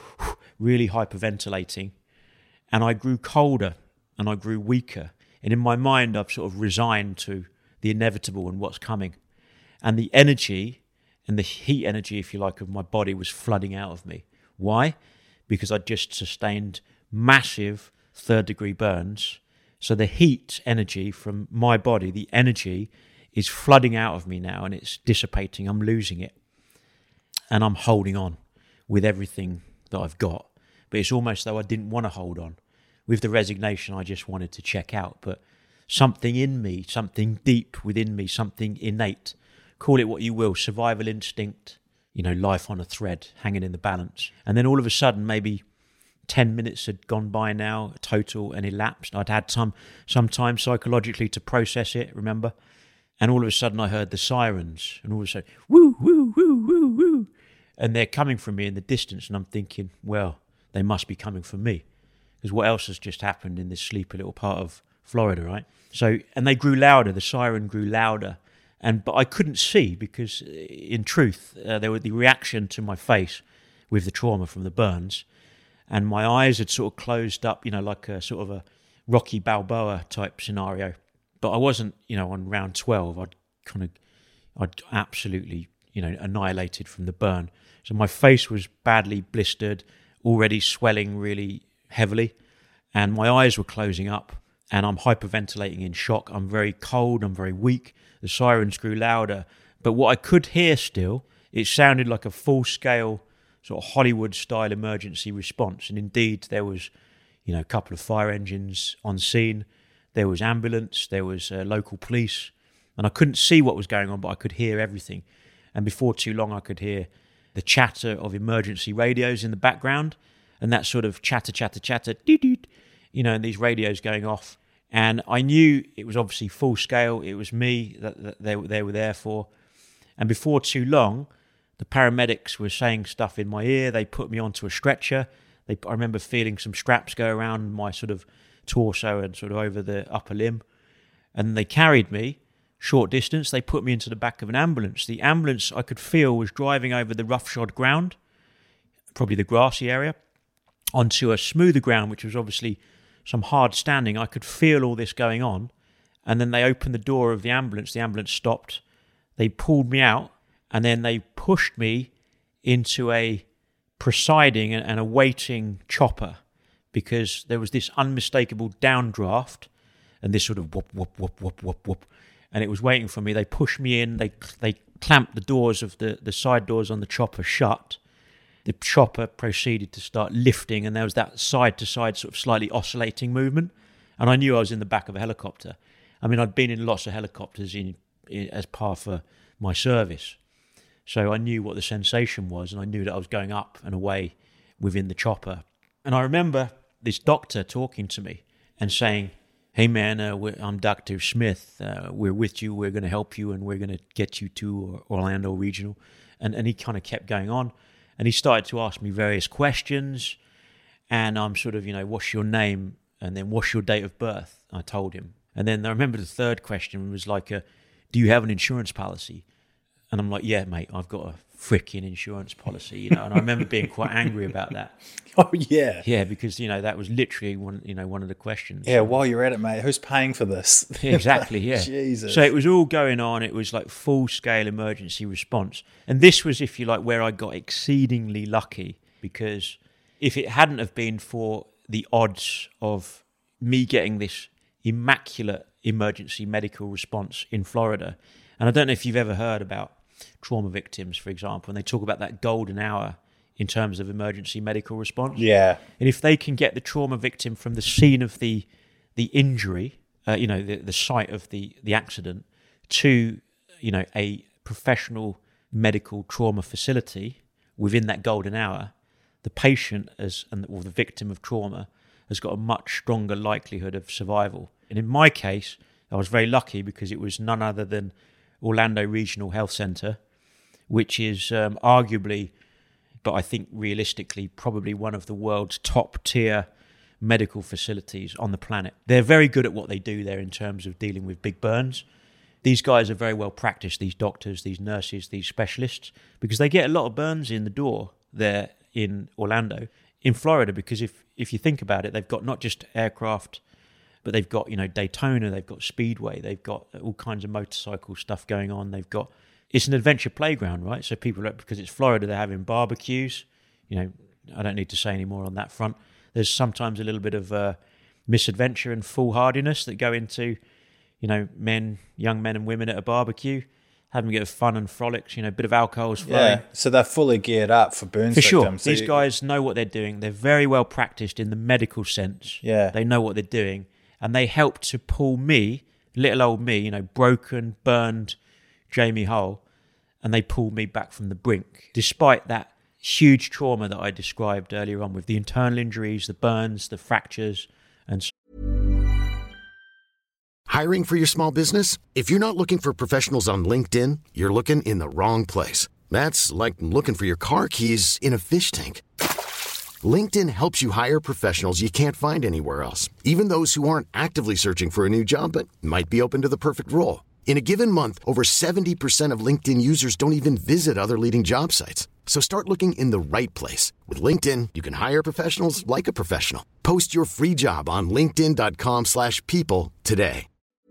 really hyperventilating. And I grew colder and I grew weaker. And in my mind, I've sort of resigned to the inevitable and what's coming. And the energy and the heat energy, if you like, of my body was flooding out of me. Why? Because I'd just sustained massive third-degree burns. So the heat energy from my body, the energy, is flooding out of me now, and it's dissipating. I'm losing it. And I'm holding on with everything that I've got. But it's almost though I didn't want to hold on. With the resignation, I just wanted to check out. But something in me, something deep within me, something innate, call it what you will, survival instinct, life on a thread, hanging in the balance. And then all of a sudden, maybe 10 minutes had gone by now, total, and elapsed. I'd had some time psychologically to process it, remember? And all of a sudden I heard the sirens, and all of a sudden, woo, woo, woo, woo, woo. And they're coming from me in the distance, and I'm thinking, well, they must be coming from me. Because what else has just happened in this sleepy little part of Florida, right? So, and they grew louder, the siren grew louder. But I couldn't see because, in truth, there was the reaction to my face with the trauma from the burns. And my eyes had sort of closed up, like a sort of a Rocky Balboa type scenario. But I wasn't, on round 12, I'd absolutely, annihilated from the burn. So my face was badly blistered, already swelling really heavily. And my eyes were closing up. And I'm hyperventilating in shock. I'm very cold. I'm very weak. The sirens grew louder. But what I could hear still, it sounded like a full-scale sort of Hollywood-style emergency response. And indeed, there was, a couple of fire engines on scene. There was ambulance. There was local police. And I couldn't see what was going on, but I could hear everything. And before too long, I could hear the chatter of emergency radios in the background. And that sort of chatter, doot, and these radios going off. And I knew it was obviously full scale. It was me that they were there for. And before too long, the paramedics were saying stuff in my ear. They put me onto a stretcher. I remember feeling some straps go around my sort of torso and sort of over the upper limb. And they carried me short distance. They put me into the back of an ambulance. The ambulance I could feel was driving over the roughshod ground, probably the grassy area, onto a smoother ground, which was obviously some hard standing. I could feel all this going on. And then they opened the door of the ambulance. The ambulance stopped. They pulled me out, and then they pushed me into a presiding and a waiting chopper, because there was this unmistakable downdraft and this sort of whoop, whoop, whoop, whoop, whoop, whoop. And it was waiting for me. They pushed me in. They clamped the doors of the side doors on the chopper shut. The chopper proceeded to start lifting, and there was that side-to-side sort of slightly oscillating movement. And I knew I was in the back of a helicopter. I mean, I'd been in lots of helicopters as part for my service. So I knew what the sensation was, and I knew that I was going up and away within the chopper. And I remember this doctor talking to me and saying, "Hey man, I'm Dr. Smith. We're with you. We're going to help you, and we're going to get you to Orlando Regional." And he kind of kept going on. And he started to ask me various questions, and I'm sort of, what's your name? And then what's your date of birth? I told him. And then I remember the third question was like, do you have an insurance policy? And I'm like, yeah, mate, I've got a freaking insurance policy, you know. And I remember being quite angry about that. Oh, yeah. Yeah, because, you know, that was literally one of the questions. Yeah, while you're at it, mate, who's paying for this? Exactly, yeah. Jesus. So it was all going on. It was like full-scale emergency response. And this was, if you like, where I got exceedingly lucky, because if it hadn't have been for the odds of me getting this immaculate emergency medical response in Florida, and I don't know if you've ever heard about trauma victims, for example, and they talk about that golden hour in terms of emergency medical response. Yeah. And if they can get the trauma victim from the scene of the injury, the site of the accident, to, you know, a professional medical trauma facility within that golden hour, the patient or the victim of trauma has got a much stronger likelihood of survival. And in my case, I was very lucky because it was none other than Orlando Regional Health Centre, which is arguably, but I think realistically, probably one of the world's top tier medical facilities on the planet. They're very good at what they do there in terms of dealing with big burns. These guys are very well practiced, these doctors, these nurses, these specialists, because they get a lot of burns in the door there in Orlando. In Florida, because if you think about it, they've got not just aircraft, but they've got, you know, Daytona, they've got Speedway, they've got all kinds of motorcycle stuff going on. It's an adventure playground, right? So people, because it's Florida, they're having barbecues. You know, I don't need to say any more on that front. There's sometimes a little bit of misadventure and foolhardiness that go into, you know, young men and women at a barbecue, having a bit of fun and frolics, you know, a bit of alcohol's flowing. Yeah, so they're fully geared up for burn victims. For sure. These guys know what they're doing. They're very well practiced in the medical sense. Yeah. They know what they're doing. And they helped to pull me, little old me, you know, broken, burned Jamie Hull, and they pulled me back from the brink. Despite that huge trauma that I described earlier on with the internal injuries, the burns, the fractures, and so. Hiring for your small business? If you're not looking for professionals on LinkedIn, you're looking in the wrong place. That's like looking for your car keys in a fish tank. LinkedIn helps you hire professionals you can't find anywhere else, even those who aren't actively searching for a new job but might be open to the perfect role. In a given month, over 70% of LinkedIn users don't even visit other leading job sites. So start looking in the right place. With LinkedIn, you can hire professionals like a professional. Post your free job on linkedin.com/people today.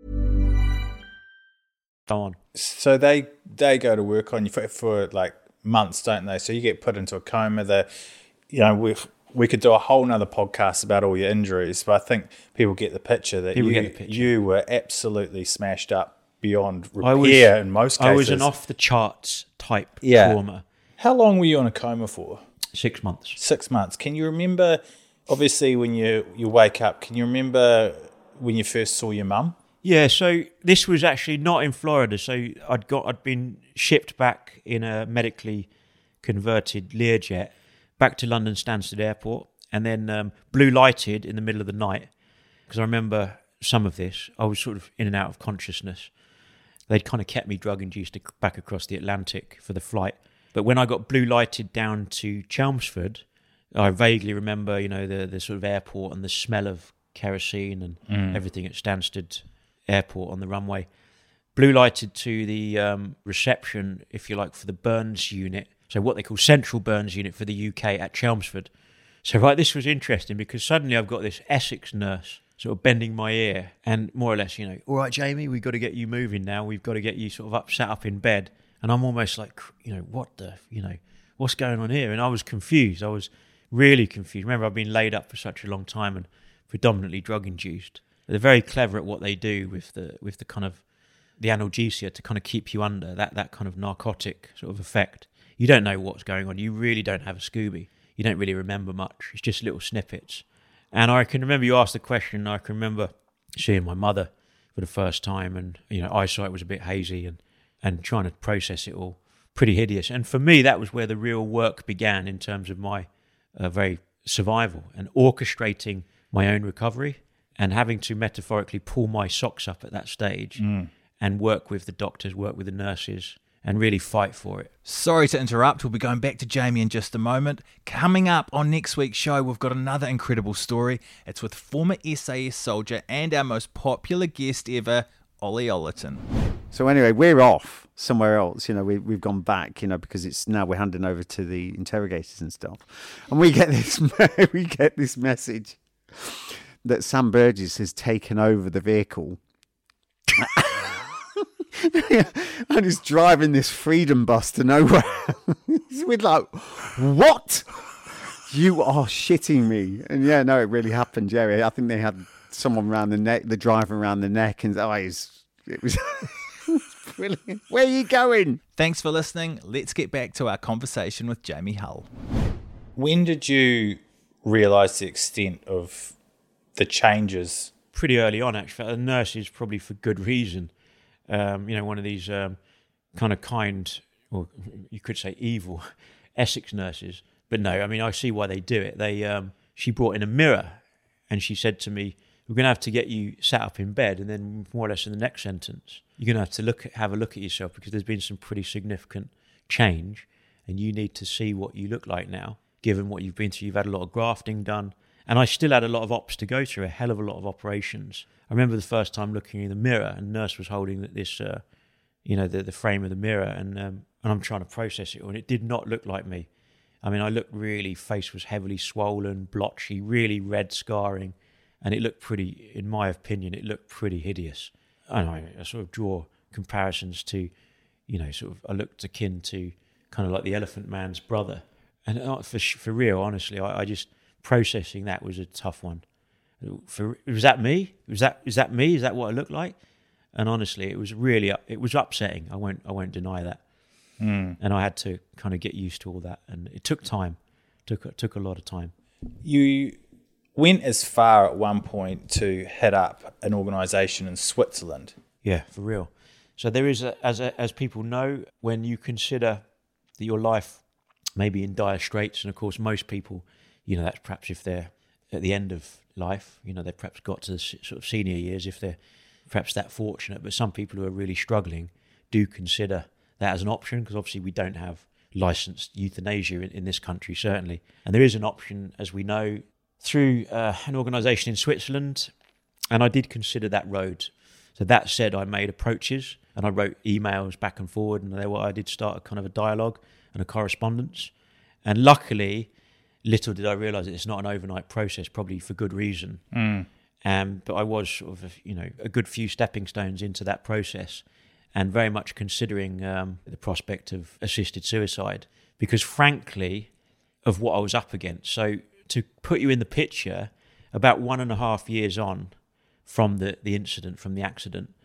On. So they go to work on you for like months, don't they? So you get put into a coma. You know, we could do a whole nother podcast about all your injuries, but I think people get the picture that you were absolutely smashed up beyond repair in most cases. I was an off-the-charts type trauma. How long were you in a coma for? 6 months. 6 months. Can you remember, obviously, when you wake up, can you remember when you first saw your mum? Yeah, so this was actually not in Florida. So I'd been shipped back in a medically converted Learjet back to London Stansted Airport, and then blue lighted in the middle of the night, because I remember some of this. I was sort of in and out of consciousness. They'd kind of kept me drug-induced back across the Atlantic for the flight. But when I got blue lighted down to Chelmsford, I vaguely remember, you know, the sort of airport and the smell of kerosene and everything at Stansted Airport on the runway. Blue lighted to the reception, if you like, for the burns unit. So what they call central burns unit for the UK at Chelmsford. So right, this was interesting because suddenly I've got this Essex nurse sort of bending my ear and more or less, you know, all right, Jamie, we've got to get you moving now. We've got to get you sort of sat up in bed. And I'm almost like, you know, what's going on here? And I was confused. I was really confused. Remember, I've been laid up for such a long time and predominantly drug-induced. They're very clever at what they do with the kind of the analgesia to kind of keep you under, that kind of narcotic sort of effect. You don't know what's going on. You really don't have a Scooby. You don't really remember much. It's just little snippets. And I can remember you asked the question. I can remember seeing my mother for the first time, and you know, eyesight was a bit hazy, and trying to process it all. Pretty hideous. And for me, that was where the real work began in terms of my very survival and orchestrating my own recovery, and having to metaphorically pull my socks up at that stage and work with the doctors, work with the nurses, and really fight for it. Sorry to interrupt. We'll be going back to Jamie in just a moment. Coming up on next week's show, we've got another incredible story. It's with former SAS soldier and our most popular guest ever, Ollie Ollerton. So anyway, we're off somewhere else. We've gone back. Because it's now we're handing over to the interrogators and stuff, and we get this message that Sam Burgess has taken over the vehicle. And he's driving this freedom bus to nowhere. We're like, what? You are shitting me. And yeah, no, it really happened, Jerry. I think they had someone around the neck, the driver around the neck, and it was brilliant. Where are you going? Thanks for listening. Let's get back to our conversation with Jamie Hull. When did you realise the extent of the changes? Pretty early on, actually. The nurses, probably for good reason. One of these kind, or you could say evil, Essex nurses. But no, I mean, I see why they do it. She brought in a mirror and she said to me, we're going to have to get you sat up in bed, and then more or less in the next sentence, you're going to have to have a look at yourself, because there's been some pretty significant change and you need to see what you look like now, given what you've been through. You've had a lot of grafting done. And I still had a lot of ops to go through, a hell of a lot of operations. I remember the first time looking in the mirror, and nurse was holding this, the frame of the mirror, and I'm trying to process it all, and it did not look like me. I mean, I looked really, face was heavily swollen, blotchy, really red scarring, and it looked pretty, in my opinion, it looked pretty hideous. And I sort of draw comparisons to, I looked akin to kind of like the Elephant Man's brother. And for real, honestly, I just... processing that was a tough one. Was that me? Is that me? Is that what I look like? And honestly, it was upsetting. I won't deny that. And I had to kind of get used to all that, and it took time. Took a lot of time. You went as far at one point to head up an organisation in Switzerland. Yeah, for real. So there is, as people know, when you consider that your life may be in dire straits, and of course most people, that's perhaps if they're at the end of life, they've perhaps got to the sort of senior years, if they're perhaps that fortunate. But some people who are really struggling do consider that as an option, because obviously we don't have licensed euthanasia in this country, certainly. And there is an option, as we know, through an organisation in Switzerland, and I did consider that road. So that said, I made approaches and I wrote emails back and forward, and I did start a kind of a dialogue and a correspondence. And luckily, little did I realise that it's not an overnight process, probably for good reason. But I was sort of, a good few stepping stones into that process, and very much considering the prospect of assisted suicide, because frankly, of what I was up against. So to put you in the picture, about 1.5 years on from the incident, from the accident,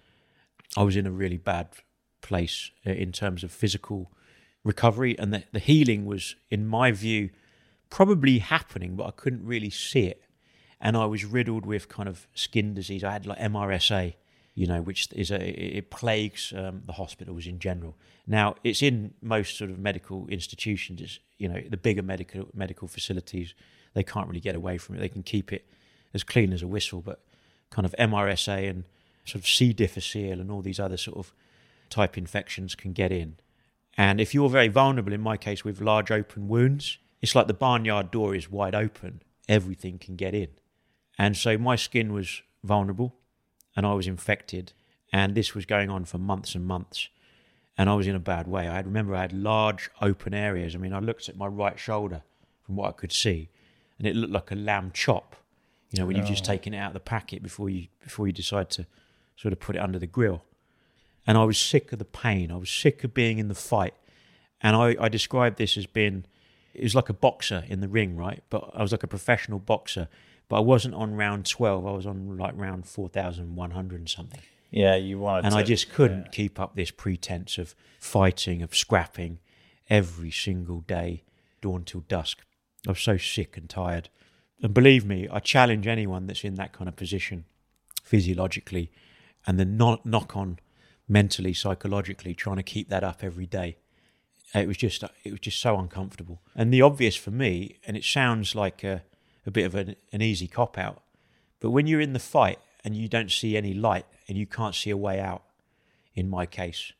I was in a really bad place in terms of physical recovery, and the healing was, in my view, probably happening, but I couldn't really see it. And I was riddled with kind of skin disease. I had like MRSA, which is it plagues the hospitals in general. Now, it's in most sort of medical institutions, the bigger medical facilities, they can't really get away from it. They can keep it as clean as a whistle, but kind of MRSA and sort of C. difficile and all these other sort of type infections can get in. And if you're very vulnerable, in my case, with large open wounds, it's like the barnyard door is wide open. Everything can get in. And so my skin was vulnerable and I was infected, and this was going on for months and months, and I was in a bad way. I remember I had large open areas. I mean, I looked at my right shoulder from what I could see, and it looked like a lamb chop, when you've just taken it out of the packet before you decide to sort of put it under the grill. And I was sick of the pain. I was sick of being in the fight. And I described this as being, it was like a boxer in the ring, right? But I was like a professional boxer. But I wasn't on round 12. I was on like round 4,100 and something. Yeah, you wanted and to. I just couldn't keep up this pretense of fighting, of scrapping every single day, dawn till dusk. I was so sick and tired. And believe me, I challenge anyone that's in that kind of position, physiologically, and then knock on mentally, psychologically, trying to keep that up every day. It was just so uncomfortable. And the obvious for me, and it sounds like a bit of an easy cop-out, but when you're in the fight and you don't see any light and you can't see a way out, in my case,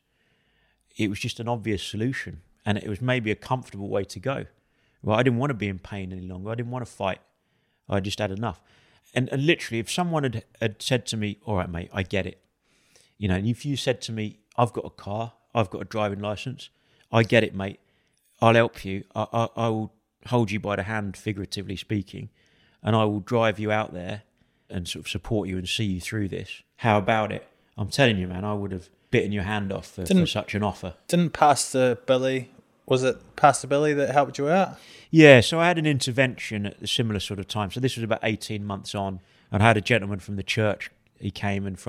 it was just an obvious solution, and it was maybe a comfortable way to go. Well, I didn't want to be in pain any longer. I didn't want to fight. I just had enough. And literally, if someone had said to me, all right, mate, I get it. And if you said to me, I've got a car, I've got a driving licence. I get it, mate. I'll help you. I will hold you by the hand, figuratively speaking, and I will drive you out there and sort of support you and see you through this. How about it? I'm telling you, man, I would have bitten your hand off for such an offer. Didn't Pastor Billy, was it Pastor Billy that helped you out? Yeah, so I had an intervention at a similar sort of time. So this was about 18 months on. And I had a gentleman from the church. He came and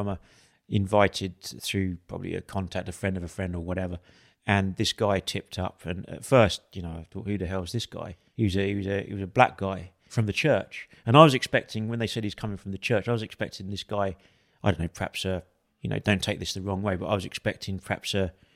invited through probably a contact, a friend of a friend or whatever. And this guy tipped up. And at first, I thought, who the hell is this guy? He was a black guy from the church. And I was expecting, when they said he's coming from the church, I was expecting this guy, I don't know, perhaps don't take this the wrong way, but I was expecting perhaps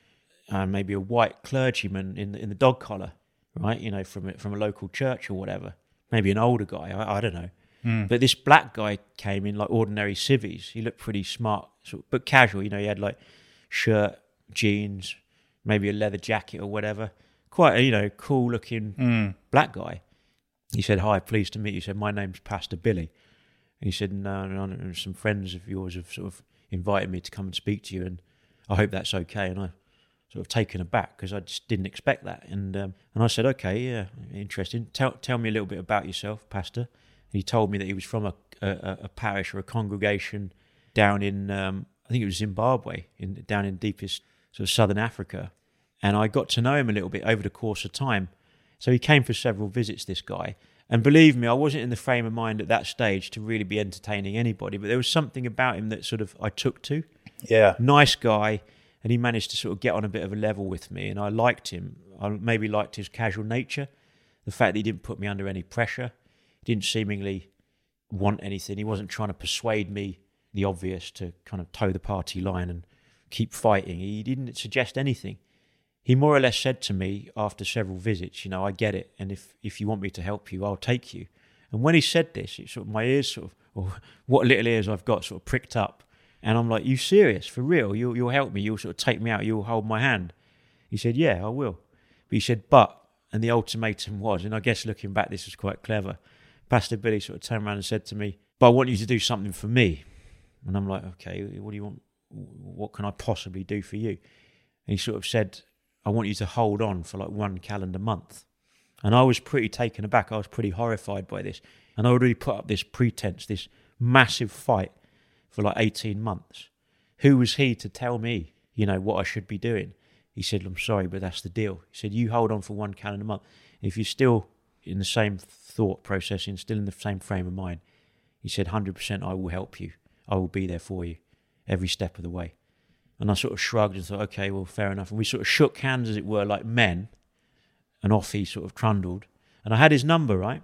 maybe a white clergyman in the dog collar, right? From a local church or whatever. Maybe an older guy, I don't know. But this black guy came in like ordinary civvies. He looked pretty smart, but casual. He had like shirt, jeans, maybe a leather jacket or whatever. Quite a, cool looking black guy. He said, "Hi, pleased to meet you." He said, "My name's Pastor Billy." And he said, no, some friends of yours have sort of invited me to come and speak to you, and I hope that's okay. And I sort of taken aback because I just didn't expect that. And I said, "Okay, yeah, interesting. Tell me a little bit about yourself, Pastor." And he told me that he was from a parish or a congregation down in, I think it was Zimbabwe, down in deepest sort of southern Africa. And I got to know him a little bit over the course of time. So he came for several visits, this guy. And believe me, I wasn't in the frame of mind at that stage to really be entertaining anybody, but there was something about him that sort of I took to. Yeah. Nice guy, and he managed to sort of get on a bit of a level with me, and I liked him. I maybe liked his casual nature, the fact that he didn't put me under any pressure. He didn't seemingly want anything. He wasn't trying to persuade me, the obvious, to kind of toe the party line and keep fighting. He didn't suggest anything. He more or less said to me after several visits, I get it, and if you want me to help you, I'll take you. And when he said this, my ears or what little ears I've got sort of pricked up. And I'm like, "You serious? For real? You'll help me? You'll sort of take me out? You'll hold my hand?" He said, "Yeah, I will." But he said, and the ultimatum was, and I guess looking back, this was quite clever, Pastor Billy sort of turned around and said to me, "But I want you to do something for me." And I'm like, "Okay, what do you want? What can I possibly do for you?" And he sort of said, "I want you to hold on for like 1 calendar month." And I was pretty taken aback. I was pretty horrified by this. And I already put up this pretense, this massive fight for like 18 months. Who was he to tell me, what I should be doing? He said, "I'm sorry, but that's the deal." He said, "You hold on for 1 calendar month. If you're still in the same thought processing, still in the same frame of mind," he said, 100% I will help you. I will be there for you every step of the way. And I sort of shrugged and thought, okay, well, fair enough. And we sort of shook hands, as it were, like men. And off he sort of trundled. And I had his number, right?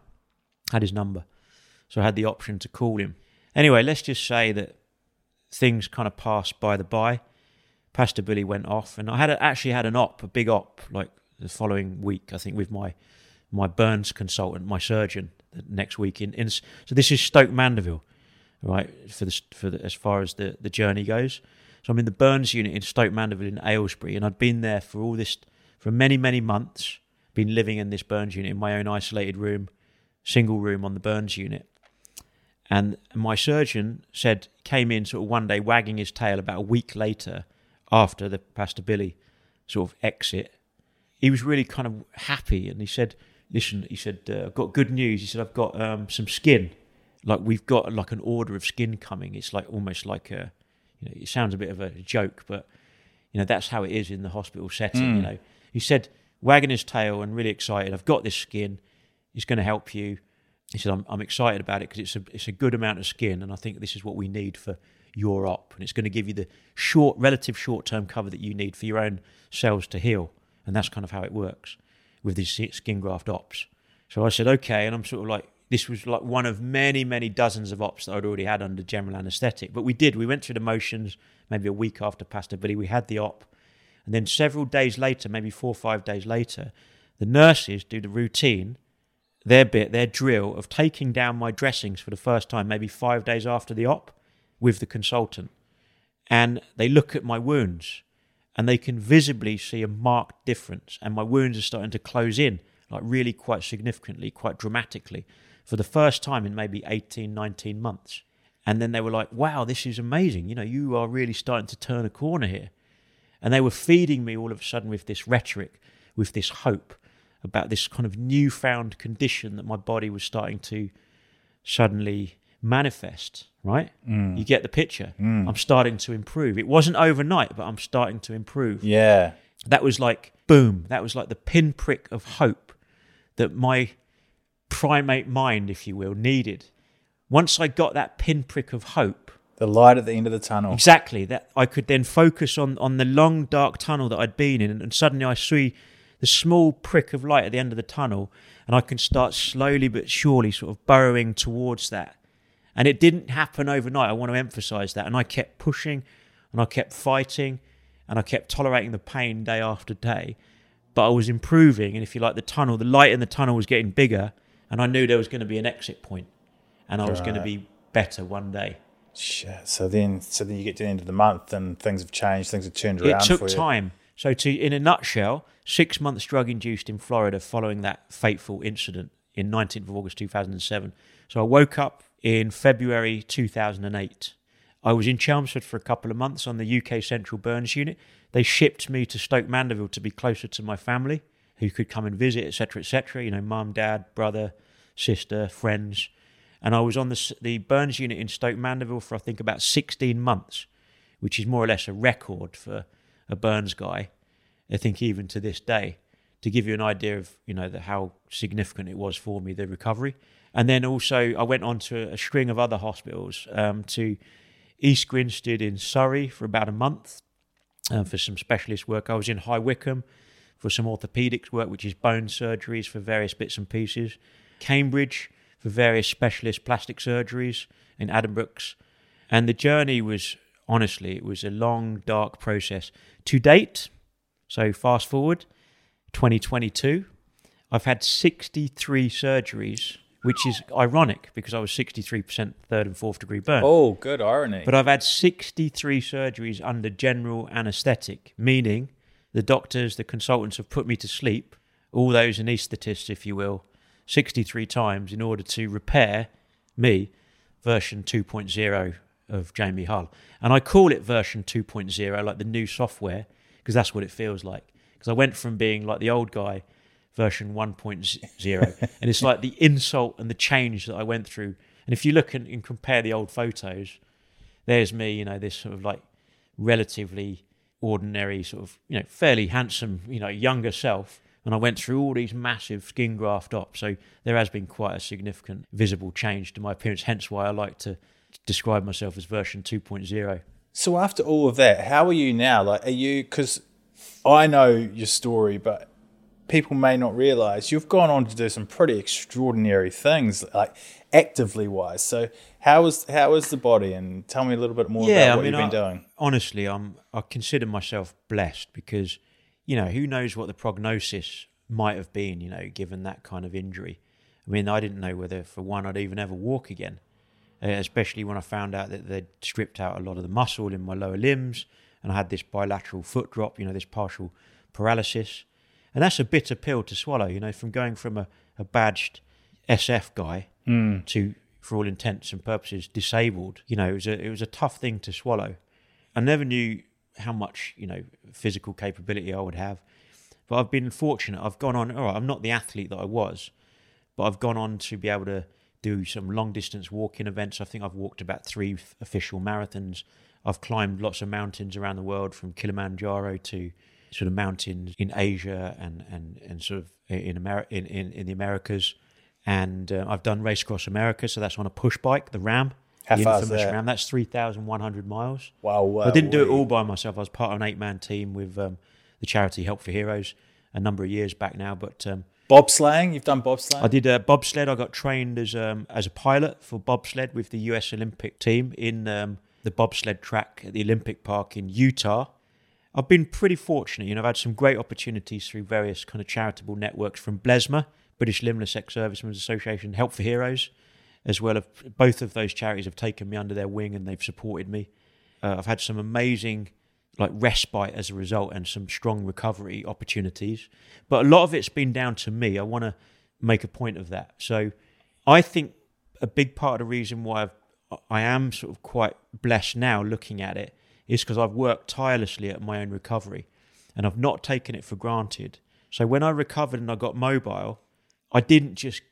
So I had the option to call him. Anyway, let's just say that things kind of passed by the by. Pastor Billy went off. And I actually had a big op, like the following week, I think, with my burns consultant, my surgeon, the next week. So this is Stoke Mandeville, right, as far as the journey goes. So I'm in the burns unit in Stoke Mandeville in Aylesbury, and I'd been there for many, many months, been living in this burns unit in my own isolated room, single room on the burns unit. And my surgeon came in sort of one day wagging his tail about a week later after the Pastor Billy sort of exit. He was really kind of happy, and he said, "Listen," he said, "I've got good news." He said, "I've got some skin. Like, we've got like an order of skin coming. It's like almost like it sounds a bit of a joke, but that's how it is in the hospital setting. He said, wagging his tail and really excited, "I've got this skin. It's going to help you." He said, I'm excited about it because it's a good amount of skin, and I think this is what we need for your op, and it's going to give you the relative short-term cover that you need for your own cells to heal, and that's kind of how it works with these skin graft ops. So I said, okay, and I'm sort of like, this was like one of many, many dozens of ops that I'd already had under general anaesthetic. But we went through the motions. Maybe a week after Pastor Billy, we had the op. And then several days later, maybe 4 or 5 days later, the nurses do the routine, their drill of taking down my dressings for the first time, maybe 5 days after the op, with the consultant. And they look at my wounds, and they can visibly see a marked difference. And my wounds are starting to close in, like really quite significantly, quite dramatically, for the first time in maybe 18, 19 months. And then they were like, wow, this is amazing. You are really starting to turn a corner here. And they were feeding me all of a sudden with this rhetoric, with this hope about this kind of newfound condition that my body was starting to suddenly manifest, right? You get the picture. I'm starting to improve. It wasn't overnight, but I'm starting to improve. Yeah. That was like, boom, that was like the pinprick of hope that my primate mind, if you will, needed. Once I got that pinprick of hope, The light at the end of the tunnel. exactly, that I could then focus on the long, dark tunnel that I'd been in, and suddenly I see the small prick of light at the end of the tunnel, and I can start slowly but surely sort of burrowing towards that. And it didn't happen overnight. I want to emphasize that. And I kept pushing, and I kept fighting, and I kept tolerating the pain day after day. But I was improving, and if you like, the light in the tunnel was getting bigger, and I knew there was going to be an exit point, and I was going to be better one day. Shit. So then you get to the end of the month and things have changed, things have turned around It took for you. time. So in a nutshell, 6 months drug-induced in Florida following that fateful incident in 19th of August 2007. So I woke up in February 2008. I was in Chelmsford for a couple of months on the UK Central Burns Unit. They shipped me to Stoke Mandeville to be closer to my family, who could come and visit, etc., etc. You know, mum, dad, brother, sister, friends. And I was on the Burns Unit in Stoke Mandeville for, I think, about 16 months, which is more or less a record for a Burns guy, I think, even to this day, to give you an idea of, you know, how significant it was for me, the recovery. And then also I went on to a string of other hospitals, to East Grinstead in Surrey for about a month for some specialist work. I was in High Wycombe for some orthopaedics work, which is bone surgeries for various bits and pieces. Cambridge for various specialist plastic surgeries in Addenbrooke's. And the journey was, honestly, it was a long, dark process. To date, so fast forward, 2022, I've had 63 surgeries, which is ironic because I was 63% third and fourth degree burn. Oh, good irony. But I've had 63 surgeries under general anaesthetic, meaning the doctors, the consultants have put me to sleep, all those anaesthetists, if you will, 63 times in order to repair me, version 2.0 of Jamie Hull. And I call it version 2.0, like the new software, because that's what it feels like. Because I went from being like the old guy, version 1.0, and it's like the insult and the change that I went through. And if you look and compare the old photos, there's me, you know, this sort of like relatively ordinary, sort of, you know, fairly handsome, you know, younger self. And I went through all these massive skin graft ops. So there has been quite a significant visible change to my appearance, hence why I like to describe myself as version 2.0. So after all of that, how are you now? Like, are you, because I know your story, but people may not realise you've gone on to do some pretty extraordinary things, like actively wise. So how is the body? And tell me a little bit more about what you've been doing. Honestly, I consider myself blessed because, you know, who knows what the prognosis might have been, you know, given that kind of injury. I mean, I didn't know whether, for one, I'd even ever walk again, especially when I found out that they'd stripped out a lot of the muscle in my lower limbs and I had this bilateral foot drop, you know, this partial paralysis. And that's a bitter pill to swallow, you know, from going from a badged SF guy to, for all intents and purposes, disabled. You know, it was a tough thing to swallow. I never knew how much, you know, physical capability I would have. But I've been fortunate. I've gone on, all right, I'm not the athlete that I was, but I've gone on to be able to do some long-distance walking events. I think I've walked about 3 official marathons. I've climbed lots of mountains around the world, from Kilimanjaro to sort of mountains in Asia and sort of in the Americas. And I've done Race Across America, so that's on a push bike, the Ram. How the far is infamous that? Ram. That's 3,100 miles. Wow. I didn't do it all by myself. I was part of an 8-man team with the charity Help for Heroes a number of years back now. But bobsleighing? You've done bobsleighing? I did bobsled. I got trained as a pilot for bobsled with the US Olympic team in the bobsled track at the Olympic Park in Utah. I've been pretty fortunate. You know, I've had some great opportunities through various kind of charitable networks, from BLESMA, British Limbless Ex-Servicemen's Association, Help for Heroes, as well as both of those charities have taken me under their wing and they've supported me. I've had some amazing respite as a result and some strong recovery opportunities. But a lot of it's been down to me. I want to make a point of that. So I think a big part of the reason why I am sort of quite blessed now looking at it is because I've worked tirelessly at my own recovery and I've not taken it for granted. So when I recovered and I got mobile, I didn't just,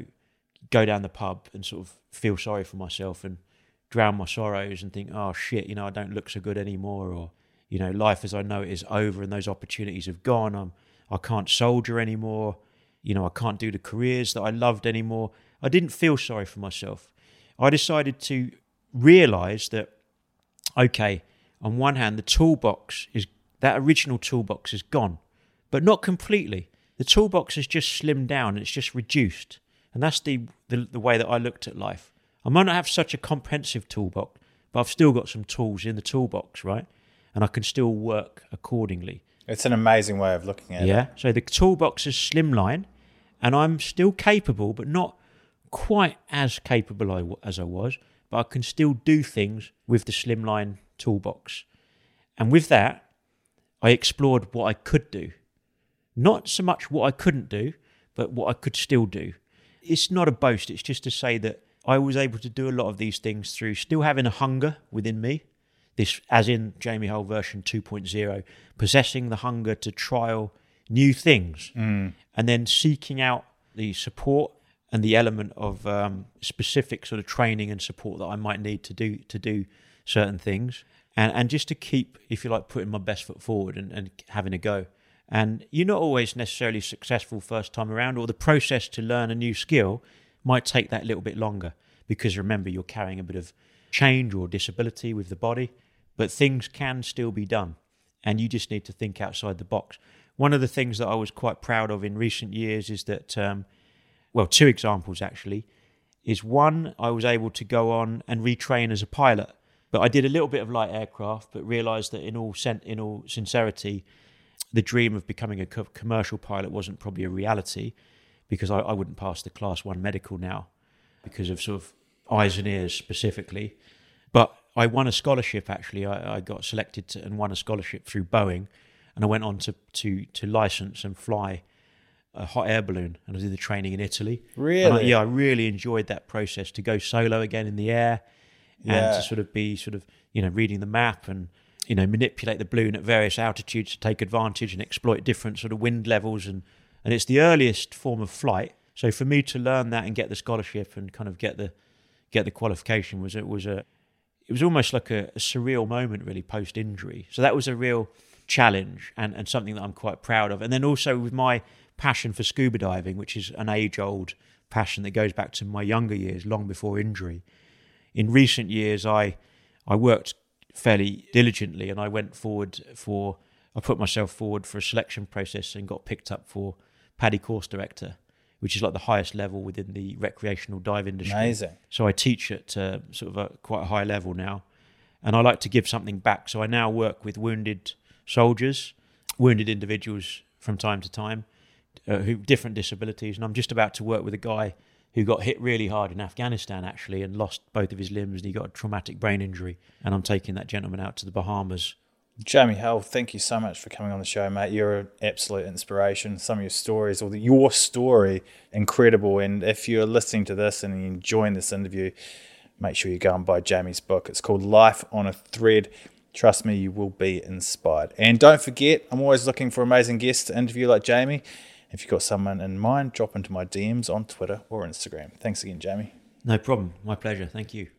go down the pub and sort of feel sorry for myself and drown my sorrows and think, oh shit, I don't look so good anymore, or, life as I know it is over and those opportunities have gone. I can't soldier anymore. I can't do the careers that I loved anymore. I didn't feel sorry for myself. I decided to realise that, okay, on one hand, that original toolbox is gone, but not completely. The toolbox has just slimmed down and it's just reduced. And that's the way that I looked at life. I might not have such a comprehensive toolbox, but I've still got some tools in the toolbox, right? And I can still work accordingly. It's an amazing way of looking at it. Yeah, so the toolbox is slimline, and I'm still capable, but not quite as capable as I was, but I can still do things with the slimline toolbox. And with that, I explored what I could do. Not so much what I couldn't do, but what I could still do. It's not a boast, it's just to say that I was able to do a lot of these things through still having a hunger within me, this as in Jamie Hull version 2.0, possessing the hunger to trial new things, and then seeking out the support and the element of specific sort of training and support that I might need to do certain things, and just to keep, if you like, putting my best foot forward and having a go. And you're not always necessarily successful first time around, or the process to learn a new skill might take that little bit longer, because remember, you're carrying a bit of change or disability with the body, but things can still be done, and you just need to think outside the box. One of the things that I was quite proud of in recent years is that, two examples actually, is one, I was able to go on and retrain as a pilot, but I did a little bit of light aircraft, but realised that in all sincerity, the dream of becoming a commercial pilot wasn't probably a reality, because I wouldn't pass the Class 1 medical now because of sort of eyes and ears specifically. But I won a scholarship, actually. I got selected and won a scholarship through Boeing, and I went on to license and fly a hot air balloon, and I did the training in Italy. Really? I really enjoyed that process, to go solo again in the air and to sort of be reading the map and manipulate the balloon at various altitudes to take advantage and exploit different sort of wind levels, and it's the earliest form of flight. So for me to learn that and get the scholarship and kind of get the qualification was almost like a surreal moment, really, post injury. So that was a real challenge and something that I'm quite proud of. And then also with my passion for scuba diving, which is an age-old passion that goes back to my younger years, long before injury. In recent years, I worked fairly diligently, and I put myself forward for a selection process and got picked up for PADI course director, which is like the highest level within the recreational dive industry. Amazing. So I teach at sort of quite a high level now, and I like to give something back. So I now work with wounded soldiers, wounded individuals from time to time, who different disabilities, and I'm just about to work with a guy who got hit really hard in Afghanistan, actually, and lost both of his limbs, and he got a traumatic brain injury. And I'm taking that gentleman out to the Bahamas. Jamie Hull, thank you so much for coming on the show, mate. You're an absolute inspiration. Some of your stories, or your story, incredible. And if you're listening to this and you're enjoying this interview, make sure you go and buy Jamie's book. It's called Life on a Thread. Trust me, you will be inspired. And don't forget, I'm always looking for amazing guests to interview like Jamie. If you've got someone in mind, drop into my DMs on Twitter or Instagram. Thanks again, Jamie. No problem. My pleasure. Thank you.